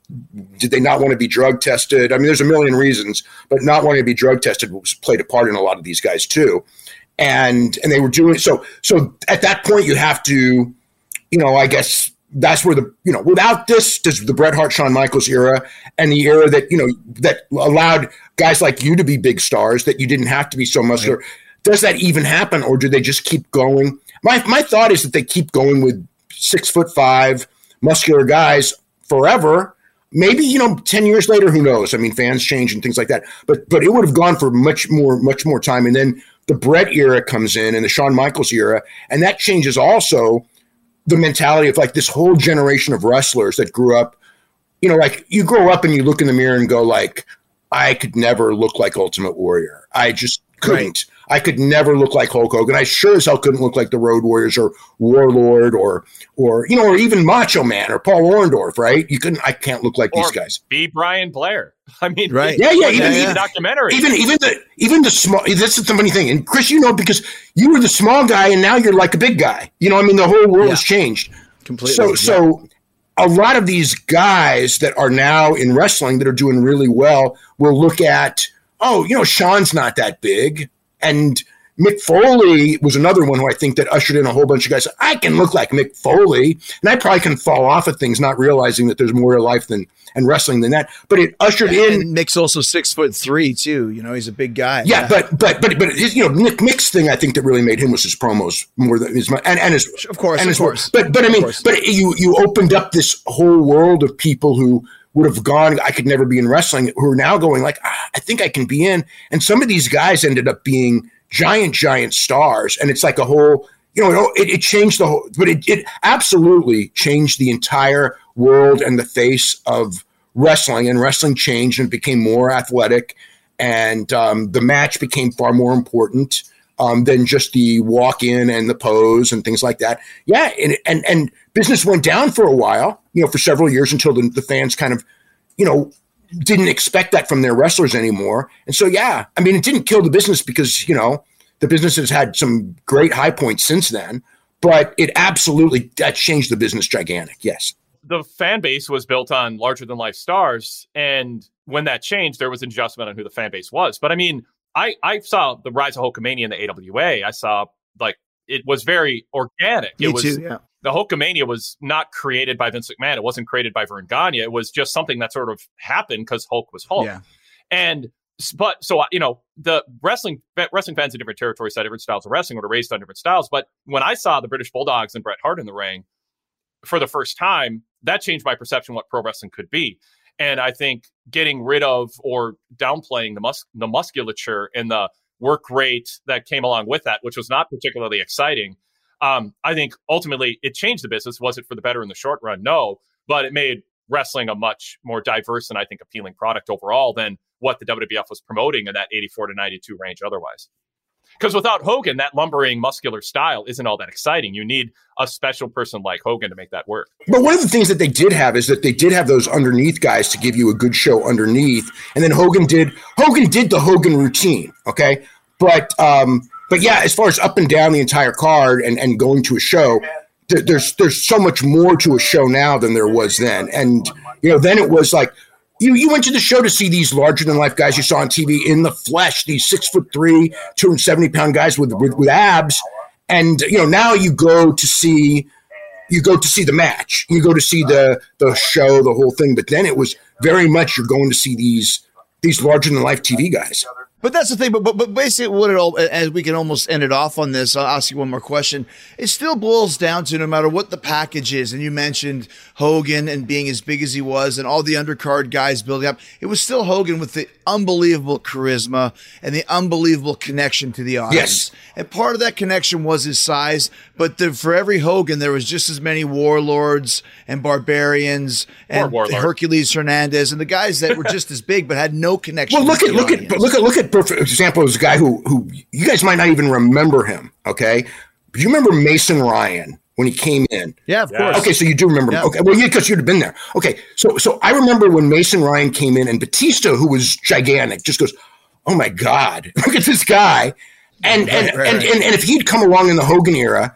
S7: did they not want to be drug tested? I mean, there's a million reasons, but not wanting to be drug tested was played a part in a lot of these guys too. And and they were doing so. So at that point, you have to, you know, I guess that's where the, you know, without this, does the Bret Hart, Shawn Michaels era and the era that, you know, that allowed guys like you to be big stars, that you didn't have to be so muscular. Right. Does that even happen, or do they just keep going? My my thought is that they keep going with six foot five muscular guys forever. Maybe, you know, ten years later, who knows? I mean, fans change and things like that. But but it would have gone for much more, much more time. And then the Bret era comes in and the Shawn Michaels era, and that changes also the mentality of like this whole generation of wrestlers that grew up, you know, like you grow up and you look in the mirror and go like, I could never look like Ultimate Warrior. I just couldn't. Right. I could never look like Hulk Hogan. I sure as hell couldn't look like the Road Warriors or Warlord or, or you know, or even Macho Man or Paul Orndorff, right? You couldn't. I can't look like
S6: or
S7: these guys.
S6: Be Brian Blair. I mean,
S7: right? Yeah, yeah. Even,
S6: yeah,
S7: even
S6: documentary.
S7: Even even the even the small. This is the funny thing, and Chris, you know, because you were the small guy, and now you're like a big guy. You know, I mean, the whole world yeah. has changed
S5: completely.
S7: So,
S5: yeah.
S7: so a lot of these guys that are now in wrestling that are doing really well will look at, oh, you know, Shawn's not that big, and Mick Foley was another one who I think that ushered in a whole bunch of guys. I can look like Mick Foley, and I probably can fall off of things, not realizing that there's more to life than and wrestling than that. But it ushered
S5: yeah,
S7: in.
S5: And Mick's also six foot three too. You know, he's a big guy.
S7: Yeah, yeah. but but but but his, you know, Nick Mick's thing I think that really made him was his promos more than his and and his
S5: of course,
S7: and
S5: of
S7: his
S5: course.
S7: But but I mean, but you you opened up this whole world of people who would have gone, I could never be in wrestling, who are now going like, ah, I think I can be in. And some of these guys ended up being giant, giant stars. And it's like a whole, you know, it, it changed the whole, but it, it absolutely changed the entire world and the face of wrestling. And wrestling changed and became more athletic. And um, the match became far more important um, than just the walk in and the pose and things like that. Yeah. And, and, and business went down for a while, you know, for several years until the, the fans kind of, you know, didn't expect that from their wrestlers anymore. And so, yeah, I mean, it didn't kill the business because, you know, the business has had some great high points since then, but it absolutely that changed the business gigantic. Yes.
S6: The fan base was built on larger than life stars. And when that changed, there was an adjustment on who the fan base was. But I mean, I, I saw the rise of Hulkamania in the A W A. I saw like it was very organic.
S5: Me
S6: it was
S5: too, yeah.
S6: The Hulkamania was not created by Vince McMahon. It wasn't created by Vern Gagne. It was just something that sort of happened because Hulk was Hulk.
S5: Yeah.
S6: And but so you know the wrestling wrestling fans in different territories had different styles of wrestling, were raised on different styles. But when I saw the British Bulldogs and Bret Hart in the ring for the first time, that changed my perception of what pro wrestling could be. And I think getting rid of or downplaying the mus- the musculature and the work rate that came along with that, which was not particularly exciting. Um, I think ultimately it changed the business. Was it for the better in the short run? No, but it made wrestling a much more diverse and I think appealing product overall than what the W W F was promoting in that eighty-four to ninety-two range otherwise. Because without Hogan, that lumbering muscular style isn't all that exciting. You need a special person like Hogan to make that work.
S7: But one of the things that they did have is that they did have those underneath guys to give you a good show underneath. And then Hogan did Hogan did the Hogan routine. Okay. But um, but yeah, as far as up and down the entire card and, and going to a show, th- there's there's so much more to a show now than there was then. And you know, then it was like You you went to the show to see these larger than life guys you saw on T V in the flesh, these six foot three, two hundred seventy pound guys with, with with abs, and you know now you go to see you go to see the match, you go to see the the show, the whole thing. But then it was very much you're going to see these these larger than life T V guys.
S5: But that's the thing. But, but but basically, what it all, as we can almost end it off on this, I'll ask you one more question. It still boils down to no matter what the package is, and you mentioned Hogan and being as big as he was, and all the undercard guys building up. It was still Hogan with the unbelievable charisma and the unbelievable connection to the audience.
S7: Yes.
S5: And part of that connection was his size. But the, for every Hogan, there was just as many warlords and barbarians and Hercules Hernandez and the guys that were just as big but had no connection.
S7: Well, look at look
S5: audience.
S7: at look at look at. Perfect example is a guy who who you guys might not even remember him. Okay, do you remember Mason Ryan when he came in?
S5: Yeah, of course.
S7: Okay, so you do remember.
S5: Yeah.
S7: Okay, well, yeah, because you'd have been there. Okay, so so I remember when Mason Ryan came in and Batista, who was gigantic, just goes, "Oh my God, look at this guy!" And
S5: right,
S7: and,
S5: right,
S7: and,
S5: right.
S7: and and if he'd come along in the Hogan era,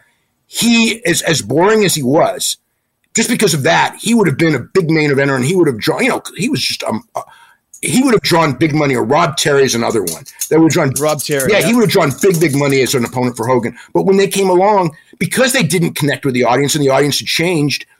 S7: he is as boring as he was. Just because of that, he would have been a big main eventer, and he would have drawn. You know, he was just um. Uh, he would have drawn big money, or Rob Terry is another one. That would have drawn
S5: Rob Terry.
S7: Yeah,
S5: yeah,
S7: he would have drawn big, big money as an opponent for Hogan. But when they came along, because they didn't connect with the audience and the audience had changed,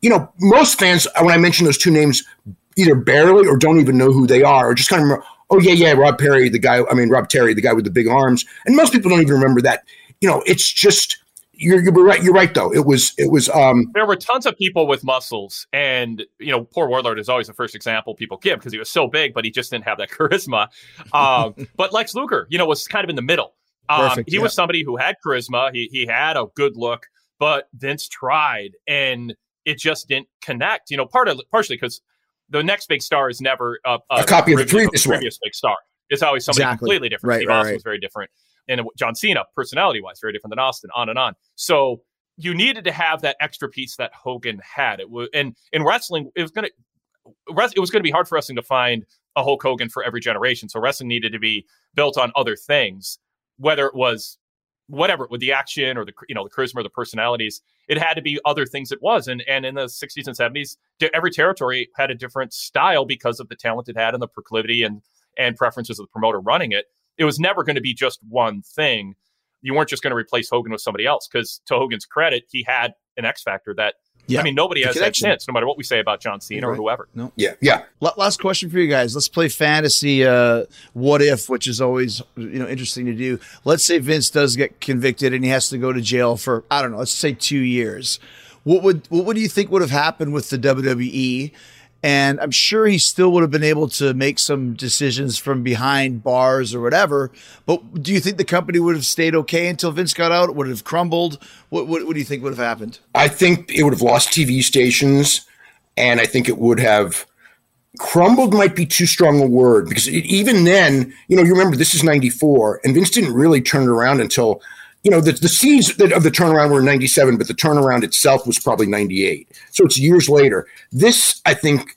S7: you know, most fans, when I mention those two names, either barely or don't even know who they are, or just kind of remember, oh, yeah, yeah, Rob Perry, the guy, I mean, Rob Terry, the guy with the big arms. And most people don't even remember that. You know, it's just, you're, you're right. You're right, though. It was, it was, um,
S6: there were tons of people with muscles. And, you know, poor Warlord is always the first example people give because he was so big, but he just didn't have that charisma. Um, but Lex Luger, you know, was kind of in the middle. Um,
S5: Perfect,
S6: he
S5: yeah.
S6: was somebody who had charisma. He, he had a good look, but Vince tried and it just didn't connect, you know, part of partially because the next big star is never a, a,
S7: a copy of the previous,
S6: previous big star. It's always somebody
S5: Exactly.
S6: completely different.
S5: Right,
S6: Steve
S5: right,
S6: Austin
S5: right.
S6: was very different. And John Cena, personality-wise, very different than Austin, on and on. So you needed to have that extra piece that Hogan had. It was, and in wrestling, it was going to it was going to be hard for wrestling to find a Hulk Hogan for every generation. So wrestling needed to be built on other things, whether it was whatever, with the action or the, you know, the charisma or the personalities. It had to be other things it was. And and in the sixties and seventies, every territory had a different style because of the talent it had and the proclivity and, and preferences of the promoter running it. It was never going to be just one thing. You weren't just going to replace Hogan with somebody else because, to Hogan's credit, he had an X factor that,
S5: Yeah.
S6: I mean, nobody
S5: The
S6: has that
S5: connection.
S6: since, no matter what we say about John Cena
S5: Right.
S6: or whoever.
S5: No.
S7: yeah, yeah.
S5: La- Last question for you guys. Let's play fantasy uh, what if, which is always, you know, interesting to do. Let's say Vince does get convicted and he has to go to jail for, I don't know, let's say two years. What would what would you think would have happened with the W W E? And I'm sure he still would have been able to make some decisions from behind bars or whatever. But do you think the company would have stayed okay until Vince got out? Would it have crumbled? What, what, what do you think would have happened?
S7: I think it would have lost T V stations, and I think it would have crumbled might be too strong a word, because it, even then, you know, you remember this is ninety-four, and Vince didn't really turn it around until, you know, the, the seeds of the turnaround were in ninety-seven, but the turnaround itself was probably ninety-eight. So it's years later. This, I think,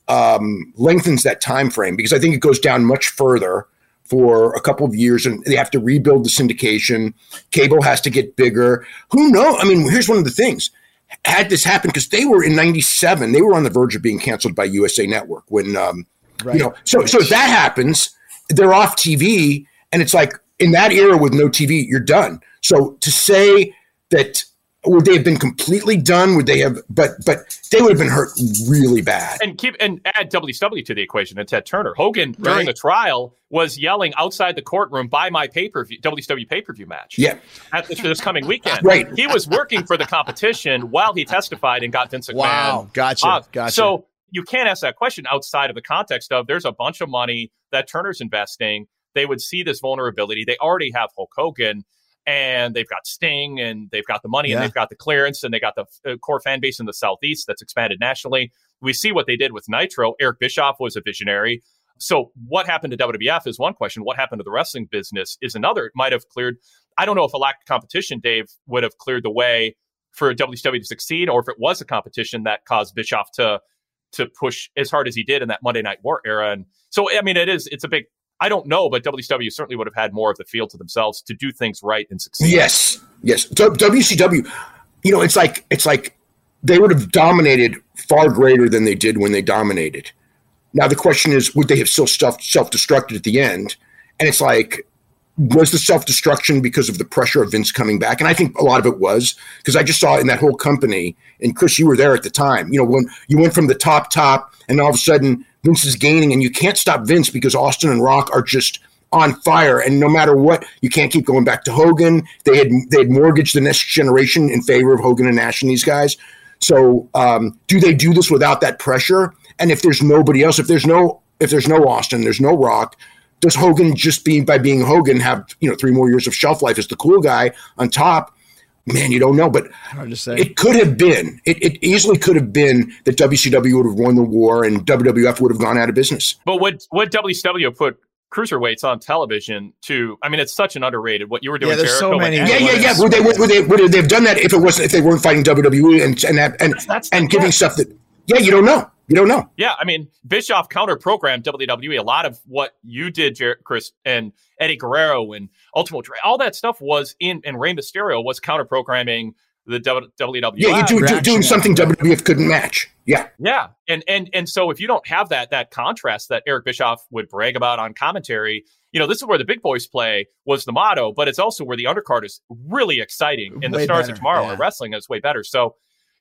S7: um, lengthens that time frame, because I think it goes down much further for a couple of years, and they have to rebuild the syndication. Cable has to get bigger. Who knows? I mean, here's one of the things. Had this happened, because they were in ninety-seven, they were on the verge of being canceled by U S A Network when, um,
S5: Right.
S7: you know, so, so if that happens, they're off T V, and it's like in that era with no T V, you're done. So to say that, would they have been completely done? Would they have, but, but they would have been hurt really bad.
S6: And keep and add W C W to the equation and Ted Turner. Hogan,
S5: Right.
S6: during the trial, was yelling outside the courtroom, buy my pay-per-view, W C W pay-per-view match.
S7: Yeah.
S6: At this, this coming weekend.
S7: Right.
S6: He was working for the competition while he testified and got Vince McMahon.
S5: Wow. Gotcha.
S6: off.
S5: Gotcha.
S6: So you can't ask that question outside of the context of there's a bunch of money that Turner's investing. They would see this vulnerability. They already have Hulk Hogan, and they've got Sting, and they've got the money,
S5: Yeah.
S6: and they've got the clearance, and they got the uh, core fan base in the Southeast that's expanded nationally. We see what they did with Nitro. Eric Bischoff was a visionary. So what happened to W W F is one question. What happened to the wrestling business is another. It might have cleared. I don't know if a lack of competition, Dave, would have cleared the way for W C W to succeed, or if it was a competition that caused Bischoff to to push as hard as he did in that Monday Night War era. And so, I mean, it is, it's a big, I don't know, but W C W certainly would have had more of the feel to themselves to do things right and succeed.
S7: Yes, yes. W C W, you know, it's like it's like they would have dominated far greater than they did when they dominated. Now the question is, would they have still self self destructed at the end? And it's like, was the self destruction because of the pressure of Vince coming back? And I think a lot of it was, because I just saw it in that whole company. And Chris, you were there at the time. You know, when you went from the top top, and all of a sudden Vince is gaining, and you can't stop Vince because Austin and Rock are just on fire. And no matter what, you can't keep going back to Hogan. They had they had mortgaged the next generation in favor of Hogan and Nash and these guys. So um, do they do this without that pressure? And if there's nobody else, if there's no if there's no Austin, there's no Rock, does Hogan just be by being Hogan have, you know, three more years of shelf life as the cool guy on top? Man, you don't know, but
S5: Hard to say.
S7: it could have been. It, it easily could have been that W C W would have won the war and W W F would have gone out of business.
S6: But would, would W C W put cruiserweights on television to, I mean, it's such an underrated, what you were doing,
S5: Yeah, there's
S6: Jericho.
S5: so many-
S6: and
S7: Yeah, yeah,
S6: Edwards.
S7: yeah. Would they would they would they have done that if it wasn't if they weren't fighting W W E and and that, and
S6: That's-
S7: and giving
S6: yeah.
S7: stuff that yeah you don't know you don't know.
S6: Yeah, I mean, Bischoff counter-programmed W W E. A lot of what you did, Jer- Chris, and Eddie Guerrero and Ultimo Dre, all that stuff was in, and Rey Mysterio was counter-programming the W W F.
S7: Yeah, you do, do,
S5: Reaction,
S7: doing
S5: yeah.
S7: something W W F couldn't match. Yeah,
S6: Yeah, and and and so if you don't have that that contrast that Eric Bischoff would brag about on commentary, you know, this is where the big boys play was the motto, but it's also where the undercard is really exciting, and the
S5: Way
S6: stars
S5: better,
S6: of tomorrow
S5: yeah.
S6: are wrestling is way better. So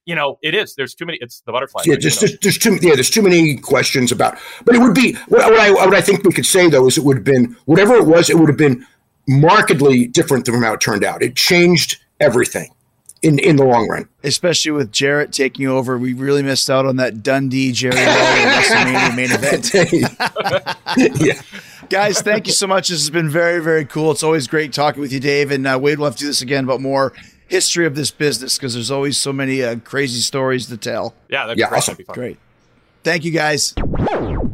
S6: you know, it is. There's too many. It's the butterfly.
S7: Yeah,
S6: effect,
S7: there's,
S6: you know.
S7: there's, there's too yeah, there's too many questions about. But it would be what, what I what I think we could say though is it would have been whatever it was. It would have been markedly different from how it turned out. It changed everything in in the long run.
S5: Especially with Jarrett taking over, we really missed out on that Dundee Jerry Lawler WrestleMania main event.
S7: Yeah.
S5: Guys, thank you so much. This has been very, very cool. It's always great talking with you, Dave. And uh, Wade will have to do this again about more history of this business because there's always so many uh, crazy stories to tell.
S6: Yeah, that'd
S7: Yeah,
S6: be great.
S7: awesome.
S6: That'd be fun.
S5: Great. Thank you, guys.